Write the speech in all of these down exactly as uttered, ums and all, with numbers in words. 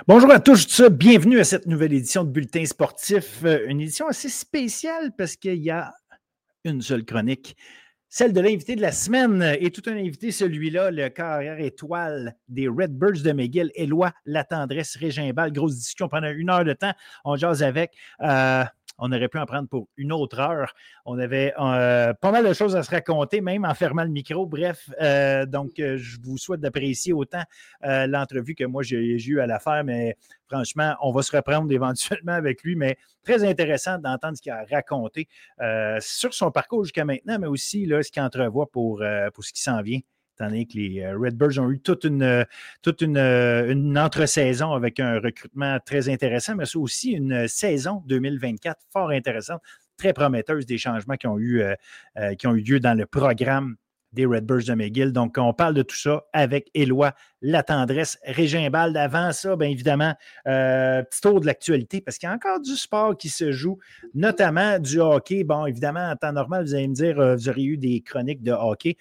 Bonjour à tous, bienvenue à cette nouvelle édition de Bulletin sportif. Une édition assez spéciale parce qu'il y a une seule chronique, celle de l'invité de la semaine. Et tout un invité, celui-là, le carrière étoile des Redbirds de McGill, Éloi Latendresse Régimbal. Grosse discussion pendant une heure de temps. On jase avec. Euh, on aurait pu en prendre pour une autre heure. On avait euh, pas mal de choses à se raconter, même en fermant le micro. Bref, euh, donc euh, je vous souhaite d'apprécier autant euh, l'entrevue que moi j'ai, j'ai eu à la faire, mais franchement, on va se reprendre éventuellement avec lui, mais très intéressant d'entendre ce qu'il a raconté euh, sur son parcours jusqu'à maintenant, mais aussi là, ce qu'il entrevoit pour, euh, pour ce qui s'en vient. Étant donné que les Redbirds ont eu toute une, toute une, une entre-saison avec un recrutement très intéressant, mais c'est aussi une saison deux mille vingt-quatre fort intéressante, très prometteuse des changements qui ont eu, euh, euh, qui ont eu lieu dans le programme des Redbirds de McGill. Donc, on parle de tout ça avec Éloi Latendresse Régimbal. Avant ça, bien évidemment, euh, petit tour de l'actualité, parce qu'il y a encore du sport qui se joue, notamment du hockey. Bon, évidemment, en temps normal, vous allez me dire, euh, vous auriez eu des chroniques de hockey.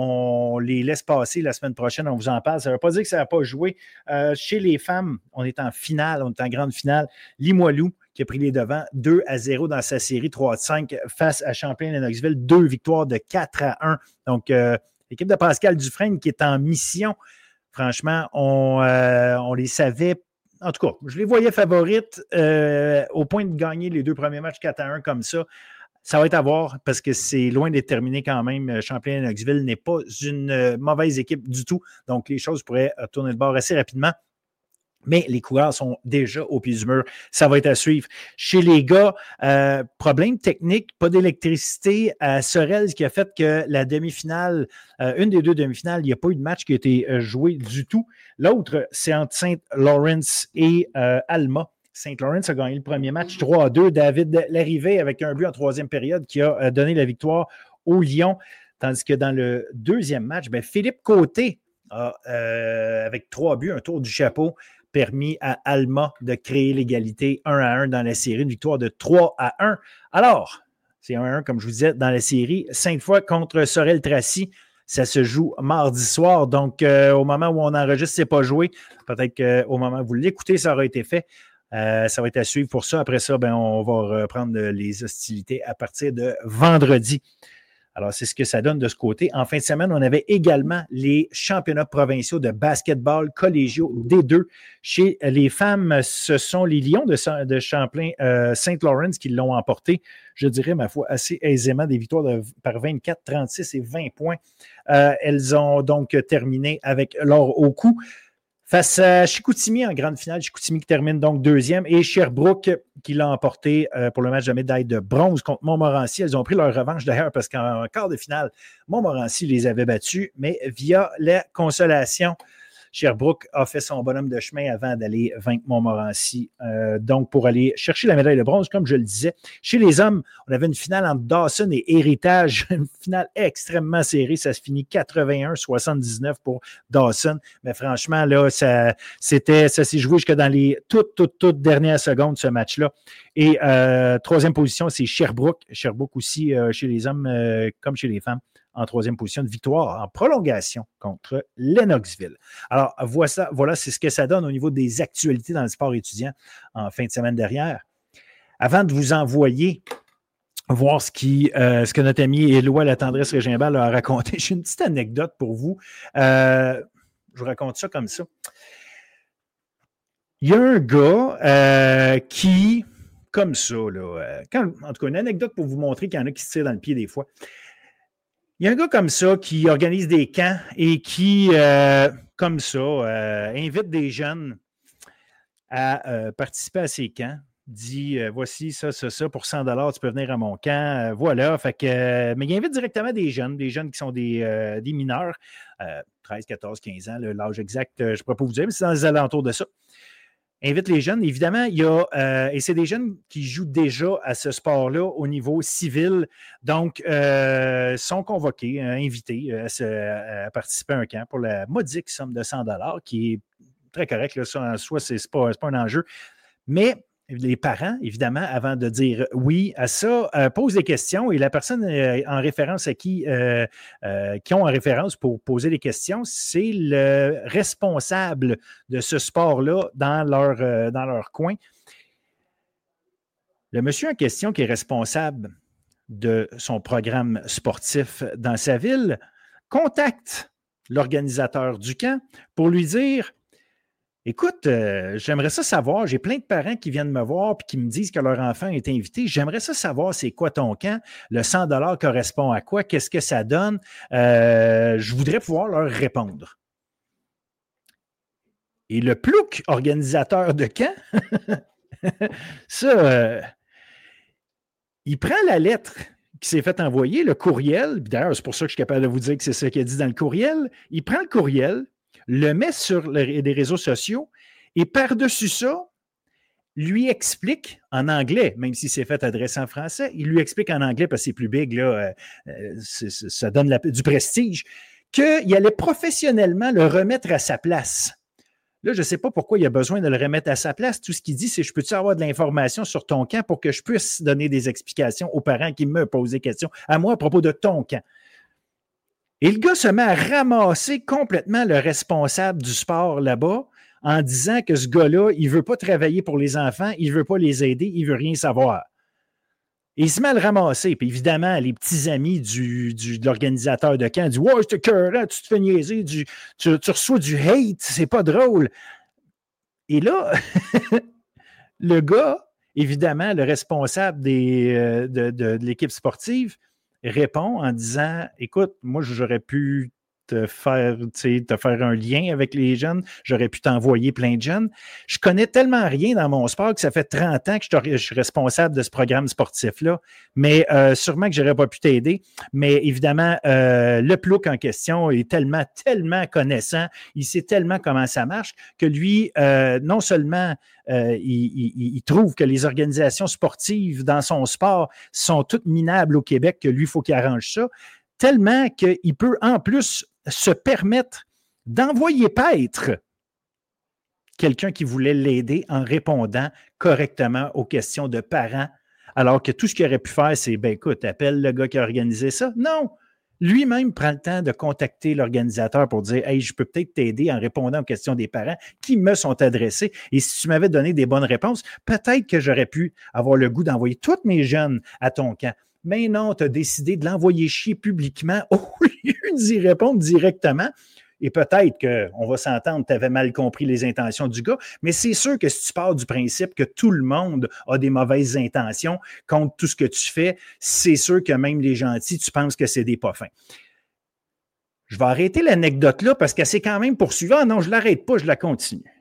On les laisse passer la semaine prochaine, on vous en parle. Ça ne veut pas dire que ça n'a pas joué. Euh, chez les femmes, on est en finale, on est en grande finale. Limoilou, qui a pris les devants deux à zéro dans sa série trois à cinq face à Champlain-Lennoxville. Deux victoires de quatre à un. Donc, euh, l'équipe de Pascal Dufresne qui est en mission, franchement, on, euh, on les savait. En tout cas, je les voyais favorites euh, au point de gagner les deux premiers matchs quatre à un comme ça. Ça va être à voir parce que c'est loin d'être terminé quand même. Champlain-Lennoxville n'est pas une mauvaise équipe du tout. Donc, les choses pourraient tourner le bord assez rapidement. Mais les coureurs sont déjà au pied du mur. Ça va être à suivre. Chez les gars, euh, problème technique, pas d'électricité à Sorel, qui a fait que la demi-finale, euh, une des deux demi-finales, il n'y a pas eu de match qui a été joué du tout. L'autre, c'est entre Saint-Lawrence et euh, Alma. Saint-Lawrence a gagné le premier match trois à deux. David Larrivée avec un but en troisième période qui a donné la victoire au Lyon. Tandis que dans le deuxième match, ben Philippe Côté a, euh, avec trois buts, un tour du chapeau, permis à Alma de créer l'égalité un à un dans la série, une victoire de trois à un. Alors, c'est un à un, comme je vous disais, dans la série. Cinq fois contre Sorel-Tracy. Ça se joue mardi soir. Donc, euh, au moment où on enregistre, ce n'est pas joué. Peut-être qu'au moment où vous l'écoutez, ça aura été fait. Euh, ça va être à suivre pour ça. Après ça, ben, on va reprendre les hostilités à partir de vendredi. Alors, c'est ce que ça donne de ce côté. En fin de semaine, on avait également les championnats provinciaux de basketball collégiaux D deux. Chez les femmes, ce sont les Lions de, de Champlain euh, Saint-Lawrence qui l'ont emporté, je dirais, ma foi, assez aisément, des victoires de, par vingt-quatre, trente-six et vingt points. Euh, elles ont donc terminé avec l'or au cou. Face à Chicoutimi en grande finale, Chicoutimi qui termine donc deuxième et Sherbrooke qui l'a emporté euh, pour le match de médaille de bronze contre Montmorency. Elles ont pris leur revanche d'ailleurs parce qu'en quart de finale, Montmorency les avait battus, mais via la consolation. Sherbrooke a fait son bonhomme de chemin avant d'aller vaincre Montmorency. Euh, donc, pour aller chercher la médaille de bronze, comme je le disais. Chez les hommes, on avait une finale entre Dawson et Héritage. Une finale extrêmement serrée. Ça se finit quatre-vingt-un à soixante-dix-neuf pour Dawson. Mais franchement, là, ça, c'était, ça s'est joué jusque dans les toutes, toutes, toutes dernières secondes, ce match-là. Et euh, troisième position, c'est Sherbrooke. Sherbrooke aussi, euh, chez les hommes euh, comme chez les femmes, en troisième position de victoire en prolongation contre Lennoxville. Alors, voilà, voilà, c'est ce que ça donne au niveau des actualités dans le sport étudiant en fin de semaine dernière. Avant de vous envoyer voir ce, qui, euh, ce que notre ami Éloi Latendresse Régimbal a raconté, j'ai une petite anecdote pour vous. Euh, je vous raconte ça comme ça. Il y a un gars euh, qui, comme ça, là, euh, quand, en tout cas, une anecdote pour vous montrer qu'il y en a qui se tirent dans le pied des fois. Il y a un gars comme ça qui organise des camps et qui, euh, comme ça, euh, invite des jeunes à euh, participer à ces camps. Dit, euh, voici ça, ça, ça, pour cent dollars, tu peux venir à mon camp. Euh, voilà. Fait que, euh, mais il invite directement des jeunes, des jeunes qui sont des, euh, des mineurs, euh, treize, quatorze, quinze ans, là, l'âge exact, euh, je ne pourrais pas vous dire, mais c'est dans les alentours de ça. Invite les jeunes. Évidemment, il y a, euh, et c'est des jeunes qui jouent déjà à ce sport-là au niveau civil, donc euh, sont convoqués, euh, invités à, se, à participer à un camp pour la modique somme de cent dollars, qui est très correct. Là, ça en soi, ce n'est pas, c'est pas un enjeu. Mais les parents, évidemment, avant de dire oui à ça, euh, posent des questions et la personne euh, en référence à qui, euh, euh, qui ont en référence pour poser des questions, c'est le responsable de ce sport-là dans leur, euh, dans leur coin. Le monsieur en question qui est responsable de son programme sportif dans sa ville contacte l'organisateur du camp pour lui dire « Écoute, euh, j'aimerais ça savoir, j'ai plein de parents qui viennent me voir et qui me disent que leur enfant est invité. J'aimerais ça savoir c'est quoi ton camp, le cent dollars correspond à quoi, qu'est-ce que ça donne. Euh, je voudrais pouvoir leur répondre. » Et le plouc organisateur de camp, ça, euh, il prend la lettre qui s'est fait envoyer, le courriel, d'ailleurs, c'est pour ça que je suis capable de vous dire que c'est ça qu'il a dit dans le courriel. Il prend le courriel, le met sur les réseaux sociaux et par-dessus ça, lui explique en anglais, même si c'est fait adressé en français, il lui explique en anglais parce que c'est plus big, là, euh, c'est, c'est, ça donne la, du prestige, qu'il allait professionnellement le remettre à sa place. Là, je ne sais pas pourquoi il a besoin de le remettre à sa place. Tout ce qu'il dit, c'est « Je peux-tu avoir de l'information sur ton camp pour que je puisse donner des explications aux parents qui me posent des questions à moi à propos de ton camp? » Et le gars se met à ramasser complètement le responsable du sport là-bas en disant que ce gars-là, il ne veut pas travailler pour les enfants, il ne veut pas les aider, il ne veut rien savoir. Et il se met à le ramasser. Puis évidemment, les petits amis du, du, de l'organisateur de camp disent « Ouais, c'est écœurant, tu te fais niaiser, du, tu, tu reçois du hate, c'est pas drôle. » Et là, le gars, évidemment, le responsable des, euh, de, de, de l'équipe sportive, répond en disant « Écoute, moi, j'aurais pu te faire, te faire un lien avec les jeunes, j'aurais pu t'envoyer plein de jeunes. Je connais tellement rien dans mon sport que ça fait trente ans que je, je suis responsable de ce programme sportif-là, mais euh, sûrement que je n'aurais pas pu t'aider. Mais évidemment, euh, le plouc en question est tellement, tellement connaissant, il sait tellement comment ça marche que lui, euh, non seulement Euh, il, il, il trouve que les organisations sportives dans son sport sont toutes minables au Québec, que lui, il faut qu'il arrange ça, tellement qu'il peut en plus se permettre d'envoyer paître quelqu'un qui voulait l'aider en répondant correctement aux questions de parents, alors que tout ce qu'il aurait pu faire, c'est, ben écoute, appelle le gars qui a organisé ça. Non! Lui-même prend le temps de contacter l'organisateur pour dire « Hey, je peux peut-être t'aider en répondant aux questions des parents qui me sont adressées. Et si tu m'avais donné des bonnes réponses, peut-être que j'aurais pu avoir le goût d'envoyer tous mes jeunes à ton camp. » Mais non, tu as décidé de l'envoyer chier publiquement au lieu d'y répondre directement. Et peut-être qu'on va s'entendre, tu avais mal compris les intentions du gars, mais c'est sûr que si tu pars du principe que tout le monde a des mauvaises intentions contre tout ce que tu fais, c'est sûr que même les gentils, tu penses que c'est des pas fins. Je vais arrêter l'anecdote là parce qu'elle s'est quand même poursuivie. Ah non, je ne l'arrête pas, je la continue.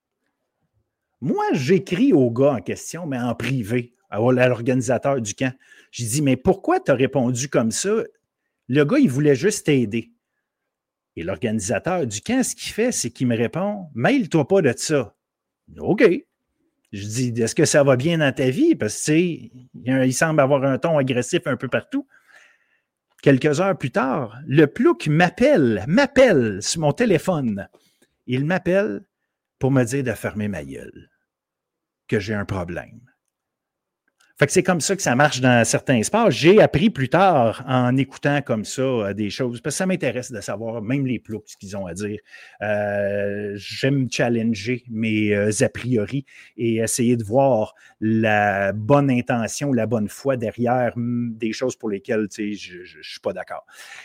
Moi, j'écris au gars en question, mais en privé, à l'organisateur du camp. J'ai dit, mais pourquoi tu as répondu comme ça? Le gars, il voulait juste t'aider. Et l'organisateur du camp, ce qu'il fait, c'est qu'il me répond « Mêle-toi pas de ça. » OK. Je dis « Est-ce que ça va bien dans ta vie? » Parce que, tu sais, il semble avoir un ton agressif un peu partout. Quelques heures plus tard, le plouc m'appelle, m'appelle sur mon téléphone. Il m'appelle pour me dire de fermer ma gueule, que j'ai un problème. Fait que c'est comme ça que ça marche dans certains sports. J'ai appris plus tard en écoutant comme ça des choses, parce que ça m'intéresse de savoir même les ploucs ce qu'ils ont à dire. Euh, j'aime challenger mes euh, a priori et essayer de voir la bonne intention, la bonne foi derrière mm, des choses pour lesquelles tu sais, je ne suis pas d'accord.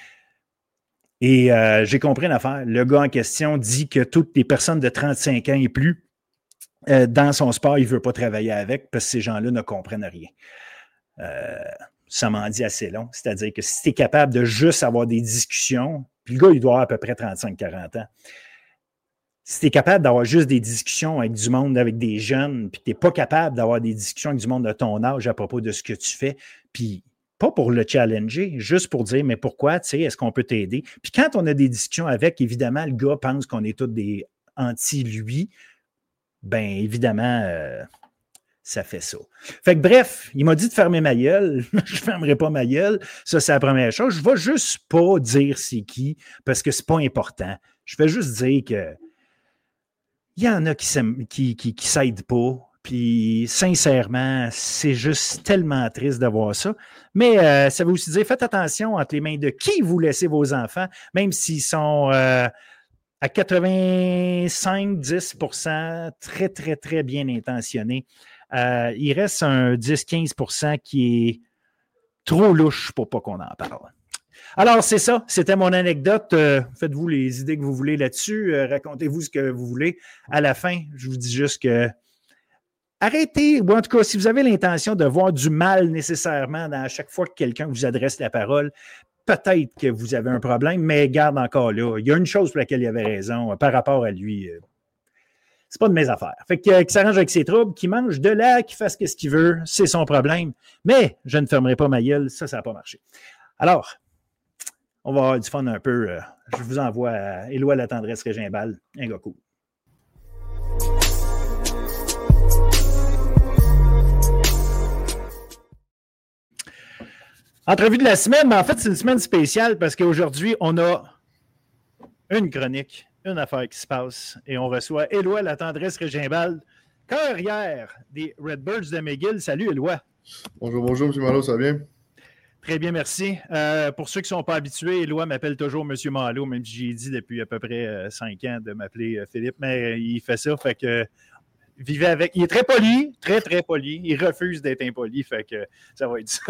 Et euh, j'ai compris une affaire. Le gars en question dit que toutes les personnes de trente-cinq ans et plus Euh, dans son sport, il ne veut pas travailler avec parce que ces gens-là ne comprennent rien. Euh, ça m'en dit assez long. C'est-à-dire que si tu es capable de juste avoir des discussions, puis le gars, il doit avoir à peu près trente-cinq à quarante ans. Si tu es capable d'avoir juste des discussions avec du monde, avec des jeunes, puis que tu n'es pas capable d'avoir des discussions avec du monde de ton âge à propos de ce que tu fais, puis pas pour le challenger, juste pour dire, mais pourquoi, tu sais, est-ce qu'on peut t'aider? Puis quand on a des discussions avec, évidemment, le gars pense qu'on est tous des anti-lui. Bien, évidemment, euh, ça fait ça. Fait que bref, il m'a dit de fermer ma gueule. Je ne fermerai pas ma gueule. Ça, c'est la première chose. Je ne vais juste pas dire c'est qui parce que ce n'est pas important. Je vais juste dire que il y en a qui ne qui, qui, qui s'aident pas Puis, sincèrement, c'est juste tellement triste de voir ça. Mais euh, ça veut aussi dire, faites attention entre les mains de qui vous laissez vos enfants, même s'ils sont euh, à quatre-vingt-cinq à dix pour cent très, très, très bien intentionnés. Euh, il reste un dix à quinze pour cent qui est trop louche pour pas qu'on en parle. Alors, c'est ça. C'était mon anecdote. Euh, faites-vous les idées que vous voulez là-dessus. Euh, racontez-vous ce que vous voulez. À la fin, je vous dis juste que arrêtez, ou en tout cas, si vous avez l'intention de voir du mal nécessairement dans, à chaque fois que quelqu'un vous adresse la parole, peut-être que vous avez un problème, mais garde encore là. Il y a une chose pour laquelle il avait raison euh, par rapport à lui. Euh, c'est pas de mes affaires. Fait que, euh, qu'il s'arrange avec ses troubles, qu'il mange de là, qu'il fasse ce qu'il veut, c'est son problème. Mais je ne fermerai pas ma gueule, ça, ça n'a pas marché. Alors, on va avoir du fun un peu. Euh, je vous envoie à Éloi la tendresse Régimbal, un gars cool. Entrevue de la semaine, mais en fait, c'est une semaine spéciale parce qu'aujourd'hui, on a une chronique, une affaire qui se passe et on reçoit Éloi la tendresse Régimbal, carrière des Redbirds de McGill. Salut, Éloi. Bonjour, bonjour, M. Malo, ça va bien? Très bien, merci. Euh, pour ceux qui ne sont pas habitués, Éloi m'appelle toujours M. Malo, même si j'ai dit depuis à peu près euh, cinq ans de m'appeler euh, Philippe, mais euh, il fait ça, fait que vivez avec. Il est très poli, très, très poli. Il refuse d'être impoli, fait que ça va être ça.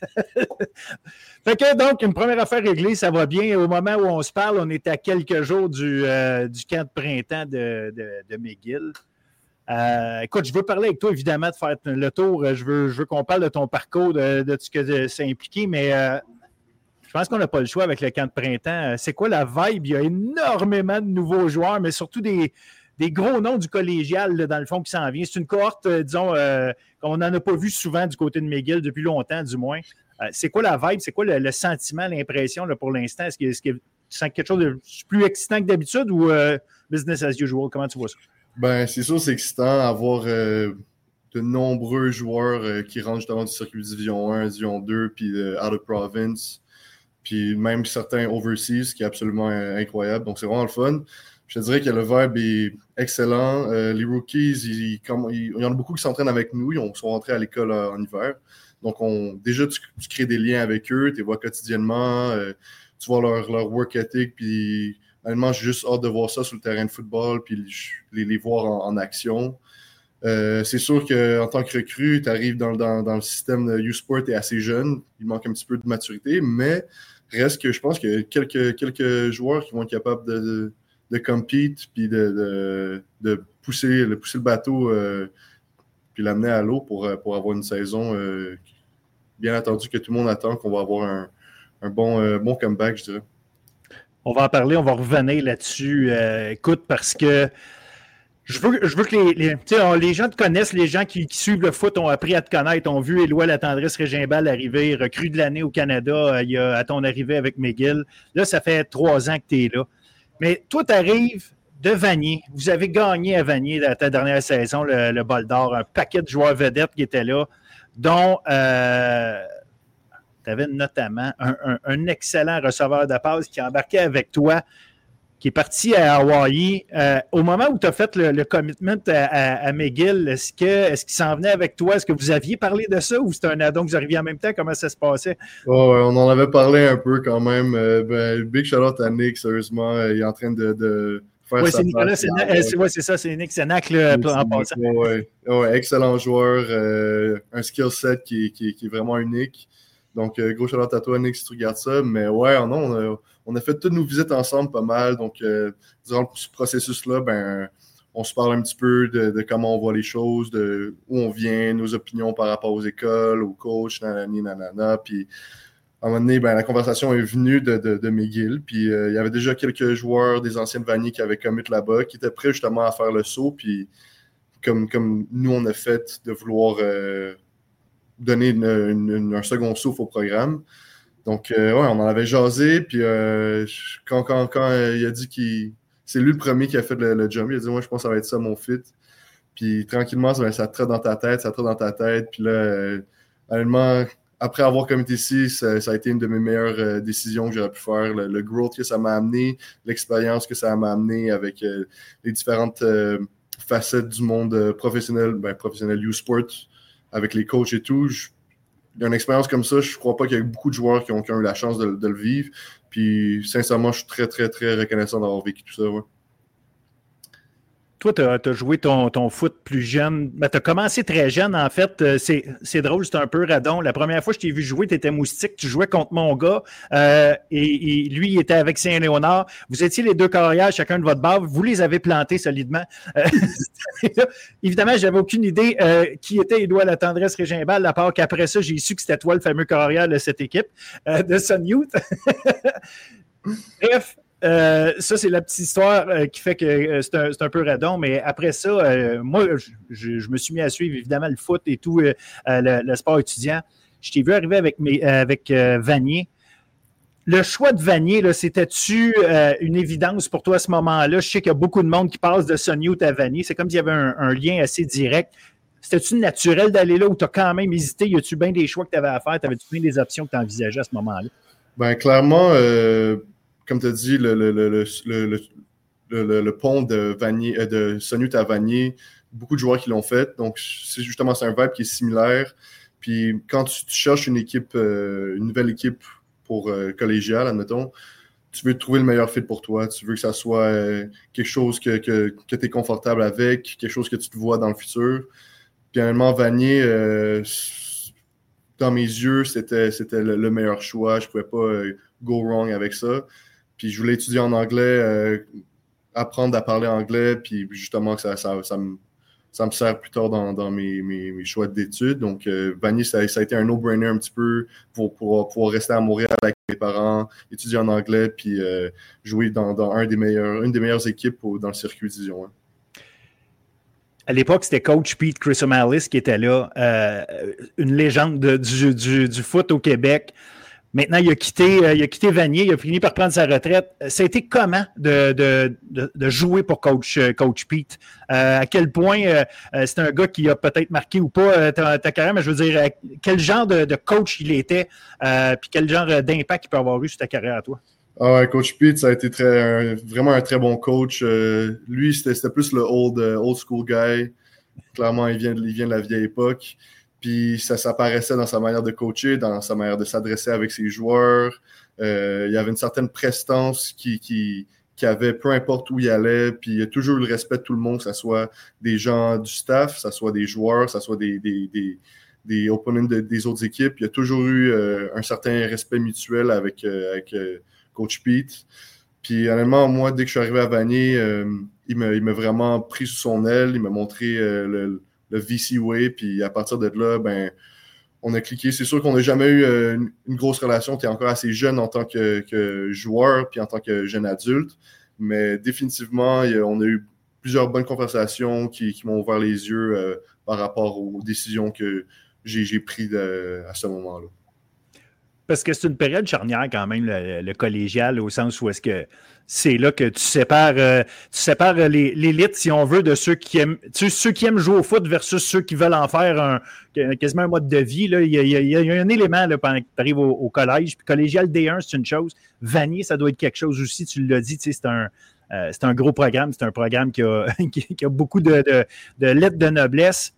Fait que donc, une première affaire réglée, ça va bien. Au moment où on se parle, on est à quelques jours du, euh, du camp de printemps de, de, de McGill. Euh, écoute, je veux parler avec toi, évidemment, de faire le tour. Je veux, je veux qu'on parle de ton parcours, de, de ce que ça impliqué, mais euh, je pense qu'on n'a pas le choix avec le camp de printemps. C'est quoi la vibe? Il y a énormément de nouveaux joueurs, mais surtout des, des gros noms du collégial, là, dans le fond, qui s'en vient. C'est une cohorte, euh, disons, euh, qu'on n'en a pas vu souvent du côté de McGill, depuis longtemps, du moins. Euh, c'est quoi la vibe? C'est quoi le, le sentiment, l'impression là, pour l'instant? Est-ce que, est-ce que tu sens quelque chose de plus excitant que d'habitude ou euh, business as usual? Comment tu vois ça? Ben, c'est sûr, c'est excitant d'avoir euh, de nombreux joueurs euh, qui rentrent justement du circuit Division un, Division deux, puis euh, out of province, puis même certains overseas, ce qui est absolument euh, incroyable. Donc, c'est vraiment le fun. Je te dirais que le vibe est excellent. Euh, les rookies, ils, comme, ils, il y en a beaucoup qui s'entraînent avec nous. Ils sont rentrés à l'école euh, en hiver. Donc, on, déjà, tu, tu crées des liens avec eux, tu les vois quotidiennement, euh, tu vois leur, leur work ethic, puis honnêtement, j'ai juste hâte de voir ça sur le terrain de football, puis les, les voir en, en action. Euh, c'est sûr qu'en tant que recrue, tu arrives dans, dans, dans le système de U-Sport, tu es assez jeune, il manque un petit peu de maturité, mais reste que je pense qu'il y a quelques, quelques joueurs qui vont être capables de, de, de compete, puis de, de, de, pousser, de pousser le bateau, euh, puis l'amener à l'eau pour, pour avoir une saison, euh, bien entendu, que tout le monde attend, qu'on va avoir un, un bon, euh, bon comeback, je dirais. On va en parler, on va revenir là-dessus. Euh, écoute, parce que je veux, je veux que les, les, on, les gens te connaissent, les gens qui, qui suivent le foot ont appris à te connaître, ont vu Éloi la tendresse Régimbal arriver, recrue de l'année au Canada euh, il y a, à ton arrivée avec McGill. Là, ça fait trois ans que tu es là. Mais toi, tu arrives de Vanier. Vous avez gagné à Vanier dans ta dernière saison, le, le bol d'or. Un paquet de joueurs vedettes qui étaient là, dont... Euh, tu avais notamment un, un, un excellent receveur de passe qui embarquait avec toi, qui est parti à Hawaii. Euh, au moment où tu as fait le, le commitment à, à, à McGill, est-ce, que, est-ce qu'il s'en venait avec toi? Est-ce que vous aviez parlé de ça ou c'était un addon que vous arriviez en même temps? Comment ça se passait? Oh, ouais, on en avait parlé un peu quand même. Euh, ben, big shout-out à Nick, sérieusement. Il est en train de, de faire ouais, sa c'est Nicolas, c'est, euh, c'est, ouais, c'est ça, c'est Nick Sénac là, en c'est passant. Ouais, ouais, excellent joueur, euh, un skill set qui, qui, qui est vraiment unique. Donc, euh, gros shout-out à toi, Nick, si tu regardes ça. Mais ouais, non, on a, on a fait toutes nos visites ensemble pas mal. Donc, euh, durant ce processus-là, ben, on se parle un petit peu de, de comment on voit les choses, de où on vient, nos opinions par rapport aux écoles, aux coachs, nanani, nanana. Puis, à un moment donné, ben, la conversation est venue de, de, de McGill. Puis, euh, il y avait déjà quelques joueurs des anciennes Vanier qui avaient commit là-bas, qui étaient prêts justement à faire le saut. Puis, comme, comme nous, on a fait de vouloir... Euh, donner une, une, une, un second souffle au programme. Donc, euh, ouais, on en avait jasé. Puis, euh, quand, quand, quand euh, il a dit qu'il. C'est lui le premier qui a fait le, le jump, il a dit, moi, je pense que ça va être ça mon fit. Puis, tranquillement, ça, ça trotte dans ta tête, ça trotte dans ta tête. Puis là, euh, honnêtement, après avoir comité ici, ça, ça a été une de mes meilleures euh, décisions que j'aurais pu faire. Le, le growth que ça m'a amené, l'expérience que ça m'a amené avec euh, les différentes. Euh, facette du monde euh, professionnel, ben, professionnel U-Sport, avec les coachs et tout. Je, il y a une expérience comme ça, je crois pas qu'il y a beaucoup de joueurs qui ont, qui ont eu la chance de, de le vivre. Puis, sincèrement, je suis très, très, très reconnaissant d'avoir vécu tout ça. Ouais. Toi, tu as joué ton, ton foot plus jeune. Ben, tu as commencé très jeune, en fait. C'est, c'est drôle, c'est un peu radon. La première fois que je t'ai vu jouer, tu étais moustique. Tu jouais contre mon gars. Euh, et, et lui, il était avec Saint-Léonard. Vous étiez les deux carrières, chacun de votre barre. Vous les avez plantés solidement. Euh, évidemment, je n'avais aucune idée euh, qui était Édouard La Tendresse Régimbal, à part qu'après ça, j'ai su que c'était toi le fameux carrière de cette équipe, euh, de Sun Youth. Bref. Euh, ça, c'est la petite histoire euh, qui fait que euh, c'est, un, c'est un peu radon, mais après ça, euh, moi, je, je me suis mis à suivre évidemment le foot et tout, euh, le, le sport étudiant. Je t'ai vu arriver avec, mes, avec euh, Vanier. Le choix de Vanier, là, c'était-tu euh, une évidence pour toi à ce moment-là? Je sais qu'il y a beaucoup de monde qui passe de Sun Youth à Vanier. C'est comme s'il y avait un, un lien assez direct. C'était-tu naturel d'aller là ou tu as quand même hésité? Y a-tu bien des choix que tu avais à faire? T'avais-tu bien des options que tu envisageais à ce moment-là? Ben, clairement, euh, comme tu as dit, le, le, le, le, le, le, le pont de, Vanier, euh, de Sun Youth à Vanier, beaucoup de joueurs qui l'ont fait. Donc, c'est justement c'est un vibe qui est similaire. Puis, quand tu, tu cherches une équipe, euh, une nouvelle équipe pour euh, collégiale, admettons, tu veux trouver le meilleur fit pour toi. Tu veux que ça soit euh, quelque chose que, que, que tu es confortable avec, quelque chose que tu te vois dans le futur. Puis, honnêtement, Vanier, euh, dans mes yeux, c'était, c'était le, le meilleur choix. Je ne pouvais pas euh, go wrong avec ça. Puis je voulais étudier en anglais, euh, apprendre à parler anglais, puis justement que ça, ça, ça, me, ça me sert plus tard dans, dans mes, mes, mes choix d'études. Donc, euh, Vanier, ça, ça a été un no-brainer un petit peu pour, pour pouvoir rester à Montréal avec mes parents, étudier en anglais, puis euh, jouer dans, dans un des meilleurs, une des meilleures équipes au, dans le circuit Division un. À l'époque, c'était coach Pete Chrysomalis qui était là, euh, une légende de, du, du, du foot au Québec. Maintenant, il a quitté, euh, il a quitté Vanier, il a fini par prendre sa retraite. Ça a été comment de, de, de, de jouer pour coach, coach Pete? Euh, à quel point euh, c'est un gars qui a peut-être marqué ou pas euh, ta, ta carrière, mais je veux dire, quel genre de, de coach il était, euh, puis quel genre d'impact il peut avoir eu sur ta carrière à toi? Ah ouais, coach Pete, ça a été très, un, vraiment un très bon coach. Euh, lui, c'était, c'était plus le old, uh, old school guy. Clairement, il vient, de, il vient de la vieille époque. Puis ça s'apparaissait dans sa manière de coacher, dans sa manière de s'adresser avec ses joueurs. Euh, il y avait une certaine prestance qui, qui, qui avait, peu importe où il allait. Puis il y a toujours eu le respect de tout le monde, que ce soit des gens du staff, que ce soit des joueurs, que ce soit des, des, des, des opponents de, des autres équipes. Il y a toujours eu euh, un certain respect mutuel avec, euh, avec euh, Coach Pete. Puis honnêtement, moi, dès que je suis arrivé à Vanier, euh, il m'a, il m'a vraiment pris sous son aile. Il m'a montré euh, le le V C Way, puis à partir de là, ben, on a cliqué. C'est sûr qu'on n'a jamais eu euh, une, une grosse relation. Tu es encore assez jeune en tant que, que joueur, puis en tant que jeune adulte, mais définitivement, on a eu plusieurs bonnes conversations qui, qui m'ont ouvert les yeux euh, par rapport aux décisions que j'ai, j'ai prises de, à ce moment-là. Parce que c'est une période charnière quand même, le, le collégial, au sens où est-ce que c'est là que tu sépares, euh, tu sépares les, l'élite, si on veut, de ceux qui aiment, tu sais, ceux qui aiment jouer au foot versus ceux qui veulent en faire un, quasiment un mode de vie. Là. Il, y a, il, y a, il y a un élément là, pendant que tu arrives au, au collège. Puis collégial D un, c'est une chose. Vanier, ça doit être quelque chose aussi. Tu l'as dit, tu sais, c'est un, euh, c'est un gros programme. C'est un programme qui a, qui, qui a beaucoup de, de, de lettres de noblesse.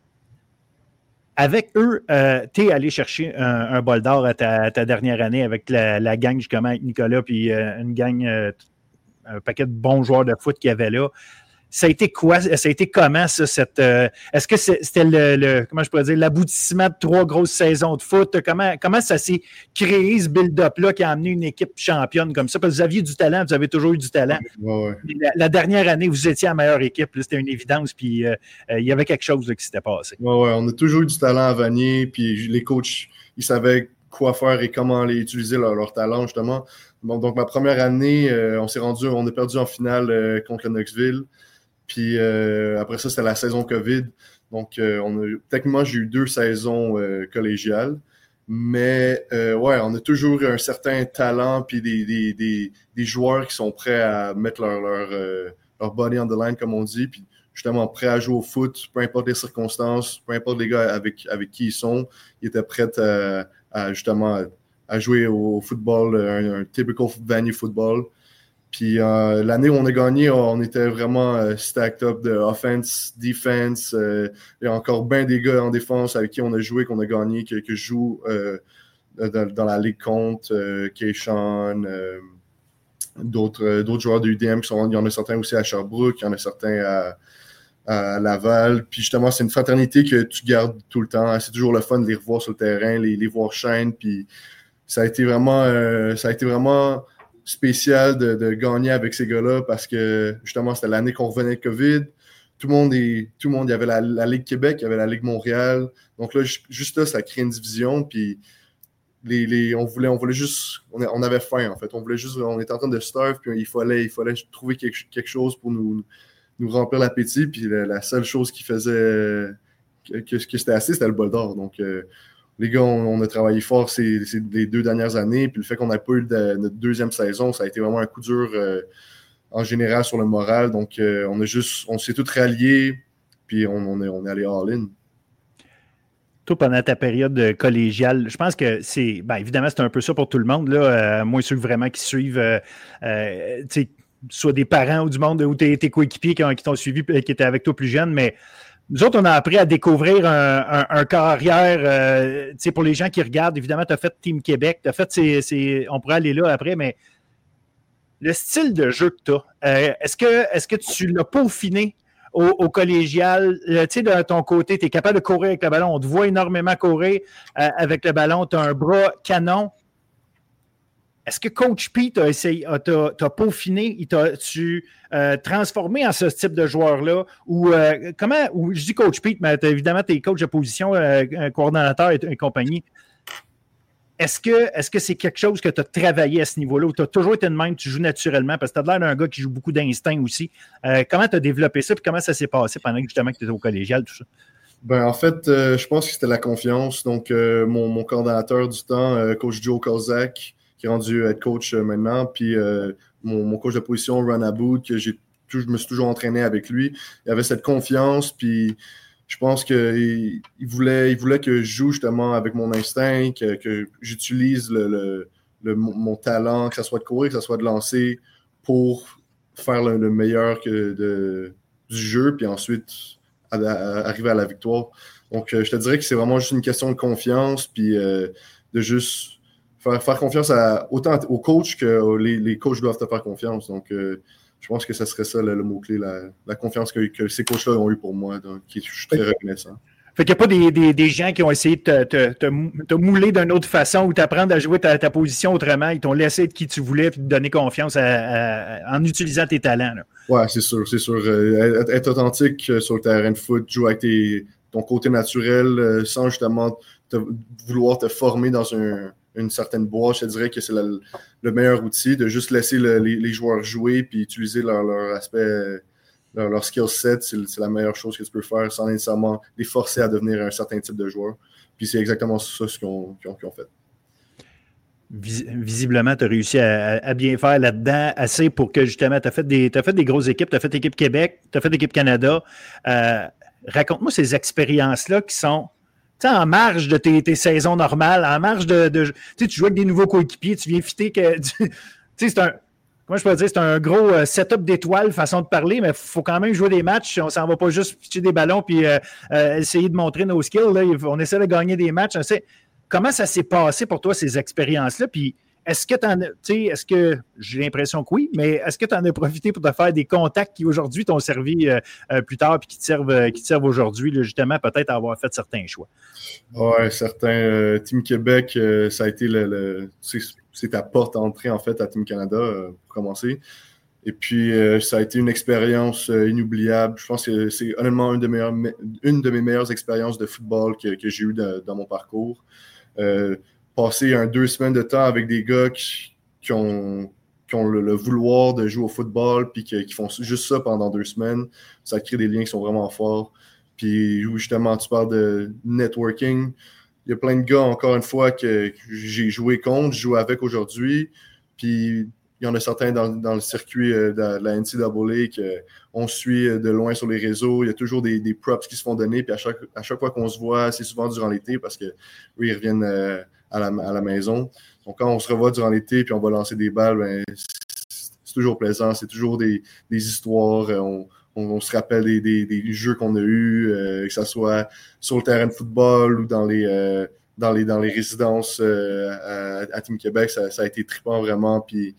Avec eux, euh, tu es allé chercher un, un bol d'or à ta, à ta dernière année avec la, la gang, justement, avec Nicolas, puis euh, une gang, euh, un paquet de bons joueurs de foot qu'il y avait là. Ça a été quoi? Ça a été comment, ça? Cette, euh, est-ce que c'est, c'était le, le, comment je pourrais dire, l'aboutissement de trois grosses saisons de foot? Comment, comment ça s'est créé, ce build-up-là, qui a amené une équipe championne comme ça? Parce que vous aviez du talent, vous avez toujours eu du talent. Ouais, ouais. La, la dernière année, vous étiez la meilleure équipe. Là, c'était une évidence, puis euh, euh, il y avait quelque chose là, qui s'était passé. Ouais, ouais, on a toujours eu du talent à Vanier, puis les coachs, ils savaient quoi faire et comment les utiliser leur, leur talent, justement. Donc, donc ma première année, euh, on s'est rendu, on a perdu en finale euh, contre le Knoxville. Puis euh, après ça, c'était la saison COVID. Donc, euh, on a, techniquement, j'ai eu deux saisons euh, collégiales. Mais euh, ouais, on a toujours un certain talent puis des, des, des, des joueurs qui sont prêts à mettre leur, leur, euh, leur body on the line, comme on dit, puis justement prêts à jouer au foot, peu importe les circonstances, peu importe les gars avec, avec qui ils sont, ils étaient prêts à, à justement à, à jouer au football, un, un typical Vanier football. Puis euh, l'année où on a gagné, on était vraiment euh, stacked up de offense, defense. Euh, il y a encore bien des gars en défense avec qui on a joué, qu'on a gagné, que, que je joue euh, dans, dans la ligue contre, euh, Keyshawn, euh, d'autres, euh, d'autres joueurs de U D M. Qui sont, il y en a certains aussi à Sherbrooke, il y en a certains à, à Laval. Puis justement, c'est une fraternité que tu gardes tout le temps. C'est toujours le fun de les revoir sur le terrain, les, les voir shine. Puis ça a été vraiment... Euh, ça a été vraiment spécial de, de gagner avec ces gars-là parce que justement, c'était l'année qu'on revenait de COVID. Tout le monde, est, tout le monde, il y avait la, la Ligue Québec, il y avait la Ligue Montréal. Donc là, juste là, ça crée une division. Puis les, les, on, voulait, on voulait juste, on, on avait faim en fait. On voulait juste, on était en train de starve, puis il fallait, il fallait trouver quelque, quelque chose pour nous, nous remplir l'appétit. Puis la, la seule chose qui faisait que, que, que c'était assez, c'était le bol d'or. Donc, euh, les gars, on, on a travaillé fort ces, ces les deux dernières années. Puis le fait qu'on n'a pas eu de, notre deuxième saison, ça a été vraiment un coup dur euh, en général sur le moral. Donc, euh, on a juste, on s'est tous ralliés, puis on, on, est, on est allé all-in. Toi, pendant ta période collégiale, je pense que c'est, bien évidemment, c'est un peu ça pour tout le monde, là, euh, moins ceux vraiment qui suivent, euh, euh, tu sais, soit des parents ou du monde ou tes, tes coéquipiers qui, ont, qui t'ont suivi, qui étaient avec toi plus jeune, mais nous autres, on a appris à découvrir un, un, un carrière, euh, tu sais, pour les gens qui regardent, évidemment, tu as fait Team Québec, tu as fait, ces, ces, on pourrait aller là après, mais le style de jeu que tu as, euh, est-ce que, est-ce que tu l'as peaufiné au, au collégial? Euh, tu sais, de ton côté, tu es capable de courir avec le ballon, on te voit énormément courir euh, avec le ballon, tu as un bras canon. Est-ce que Coach Pete a essayé, t'a, t'a peaufiné, il t'a-tu euh, transformé en ce type de joueur-là? Ou euh, comment, ou je dis Coach Pete, mais évidemment, tu es coach de position, euh, un coordonnateur et, et compagnie. Est-ce que, est-ce que c'est quelque chose que tu as travaillé à ce niveau-là ou tu as toujours été de même, tu joues naturellement? Parce que tu as l'air d'un gars qui joue beaucoup d'instinct aussi. Euh, comment tu as développé ça et comment ça s'est passé pendant que justement que tu étais au collégial, tout ça? Ben, en fait, euh, je pense que c'était la confiance. Donc, euh, mon, mon coordonnateur du temps, euh, coach Joe Kozak, qui est rendu head coach euh, maintenant, puis euh, mon, mon coach de position, Ron Aboud, que j'ai, tout, je me suis toujours entraîné avec lui. Il avait cette confiance, puis je pense qu'il il voulait, il voulait que je joue justement avec mon instinct, que, que j'utilise le, le, le, mon talent, que ce soit de courir, que ce soit de lancer, pour faire le, le meilleur que de, du jeu, puis ensuite à, à, arriver à la victoire. Donc, euh, je te dirais que c'est vraiment juste une question de confiance, puis euh, de juste faire, faire confiance à, autant aux coachs que les, les coachs doivent te faire confiance. Donc, euh, je pense que ce serait ça le, le mot-clé, la, la confiance que, que ces coachs-là ont eu pour moi. Donc, je suis très reconnaissant. Fait qu'il n'y a pas des, des, des gens qui ont essayé de te, te, te, te mouler d'une autre façon ou t'apprendre à jouer ta, ta position autrement. Ils t'ont laissé être qui tu voulais et te donner confiance à, à, en utilisant tes talents. Là. Ouais, c'est sûr, c'est sûr. Euh, être, être authentique sur le terrain de foot, jouer avec tes, ton côté naturel euh, sans justement te, vouloir te former dans un, une certaine boîte. Je te dirais que c'est le, le meilleur outil de juste laisser le, les, les joueurs jouer puis utiliser leur, leur aspect. Leur, leur skill set, c'est, c'est la meilleure chose que tu peux faire sans nécessairement les forcer à devenir un certain type de joueur. Puis c'est exactement ça ce qu'ils ont, qu'ils ont, qu'ils ont fait. Vis- visiblement, tu as réussi à, à bien faire là-dedans, assez pour que justement, tu as fait des, t'as fait des grosses équipes, tu as fait l'équipe Québec, tu as fait l'équipe Canada. Euh, raconte-moi ces expériences-là qui sont en marge de tes, tes saisons normales, en marge de. de tu joues avec des nouveaux coéquipiers, tu viens fitter que. Tu sais, c'est un. Comment je peux dire, c'est un gros euh, setup d'étoiles, façon de parler, mais il faut quand même jouer des matchs. On s'en va pas juste pitcher des ballons puis euh, euh, essayer de montrer nos skills. Là. On essaie de gagner des matchs. Comment ça s'est passé pour toi, ces expériences-là? Puis est-ce que tu en as, tu sais, est-ce que, j'ai l'impression que oui, mais est-ce que tu en as profité pour te faire des contacts qui aujourd'hui t'ont servi euh, euh, plus tard puis qui te servent, euh, qui te servent aujourd'hui, là, justement, peut-être à avoir fait certains choix? Oui, certains. Euh, Team Québec, euh, ça a été le. le c'est, c'est ta porte d'entrée, en fait, à Team Canada, euh, pour commencer. Et puis, euh, ça a été une expérience euh, inoubliable. Je pense que c'est honnêtement une de, meilleures, une de mes meilleures expériences de football que, que j'ai eues de, dans mon parcours. Euh, passer un deux semaines de temps avec des gars qui, qui ont, qui ont le, le vouloir de jouer au football puis qui, qui font juste ça pendant deux semaines, ça crée des liens qui sont vraiment forts. Puis justement, tu parles de networking. Il y a plein de gars, encore une fois, que, que j'ai joué contre, je joue avec aujourd'hui. Puis il y en a certains dans, dans le circuit de, de la N C A A qu'on suit de loin sur les réseaux. Il y a toujours des, des props qui se font donner. Puis à chaque, à chaque fois qu'on se voit, c'est souvent durant l'été parce que oui, ils reviennent à la, à la maison. Donc quand on se revoit durant l'été puis on va lancer des balles, ben, c'est toujours plaisant, c'est toujours des, des histoires, on, on, on se rappelle des, des, des jeux qu'on a eus, euh, que ce soit sur le terrain de football ou dans les, euh, dans les, dans les résidences euh, à, à Team Québec, ça, ça a été trippant vraiment, puis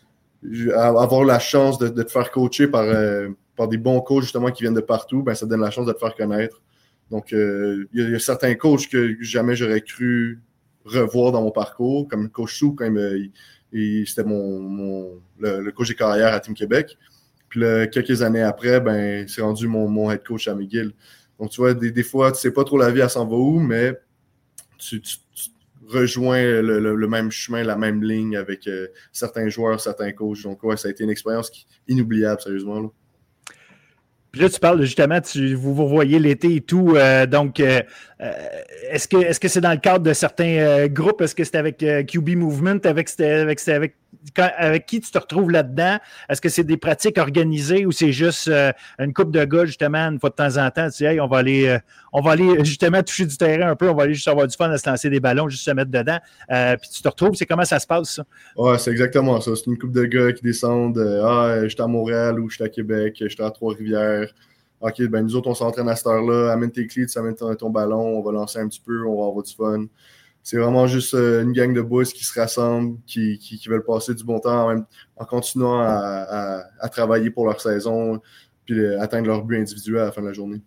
avoir la chance de, de te faire coacher par, euh, par des bons coachs justement qui viennent de partout, ben, ça te donne la chance de te faire connaître. Donc, euh, il y, y a certains coachs que jamais j'aurais cru revoir dans mon parcours, comme coach Sou, quand il, il, c'était mon, mon le, le coach des carrières à Team Québec. Puis là, quelques années après, ben, c'est rendu mon, mon head coach à McGill. Donc, tu vois, des, des fois, tu sais pas trop la vie, elle s'en va où, mais tu, tu, tu rejoins le, le, le même chemin, la même ligne avec euh, certains joueurs, certains coachs. Donc, ouais, ça a été une expérience qui, inoubliable, sérieusement, là. Puis là, tu parles justement, tu, vous vous voyez l'été et tout. Euh, donc, euh, est-ce que est-ce que c'est dans le cadre de certains euh, groupes? Est-ce que c'est avec euh, Q B Movement? Avec, avec, avec, avec qui tu te retrouves là-dedans? Est-ce que c'est des pratiques organisées ou c'est juste euh, une couple de gars, justement, une fois de temps en temps? Tu dis, hey, on va aller, euh, on va aller justement toucher du terrain un peu. On va aller juste avoir du fun à se lancer des ballons, juste se mettre dedans. Euh, puis tu te retrouves, c'est comment ça se passe, ça? Ouais, c'est exactement ça. C'est une couple de gars qui descendent. Euh, ah, j'étais à Montréal ou j'étais à Québec, j'étais à Trois-Rivières. OK, ben nous autres, on s'entraîne à cette heure-là. Amène tes clés, tu amènes ton, ton ballon, on va lancer un petit peu, on va avoir du fun. C'est vraiment juste euh, une gang de boys qui se rassemblent, qui, qui, qui veulent passer du bon temps en, même, en continuant à, à, à travailler pour leur saison, puis euh, atteindre leur but individuel à la fin de la journée.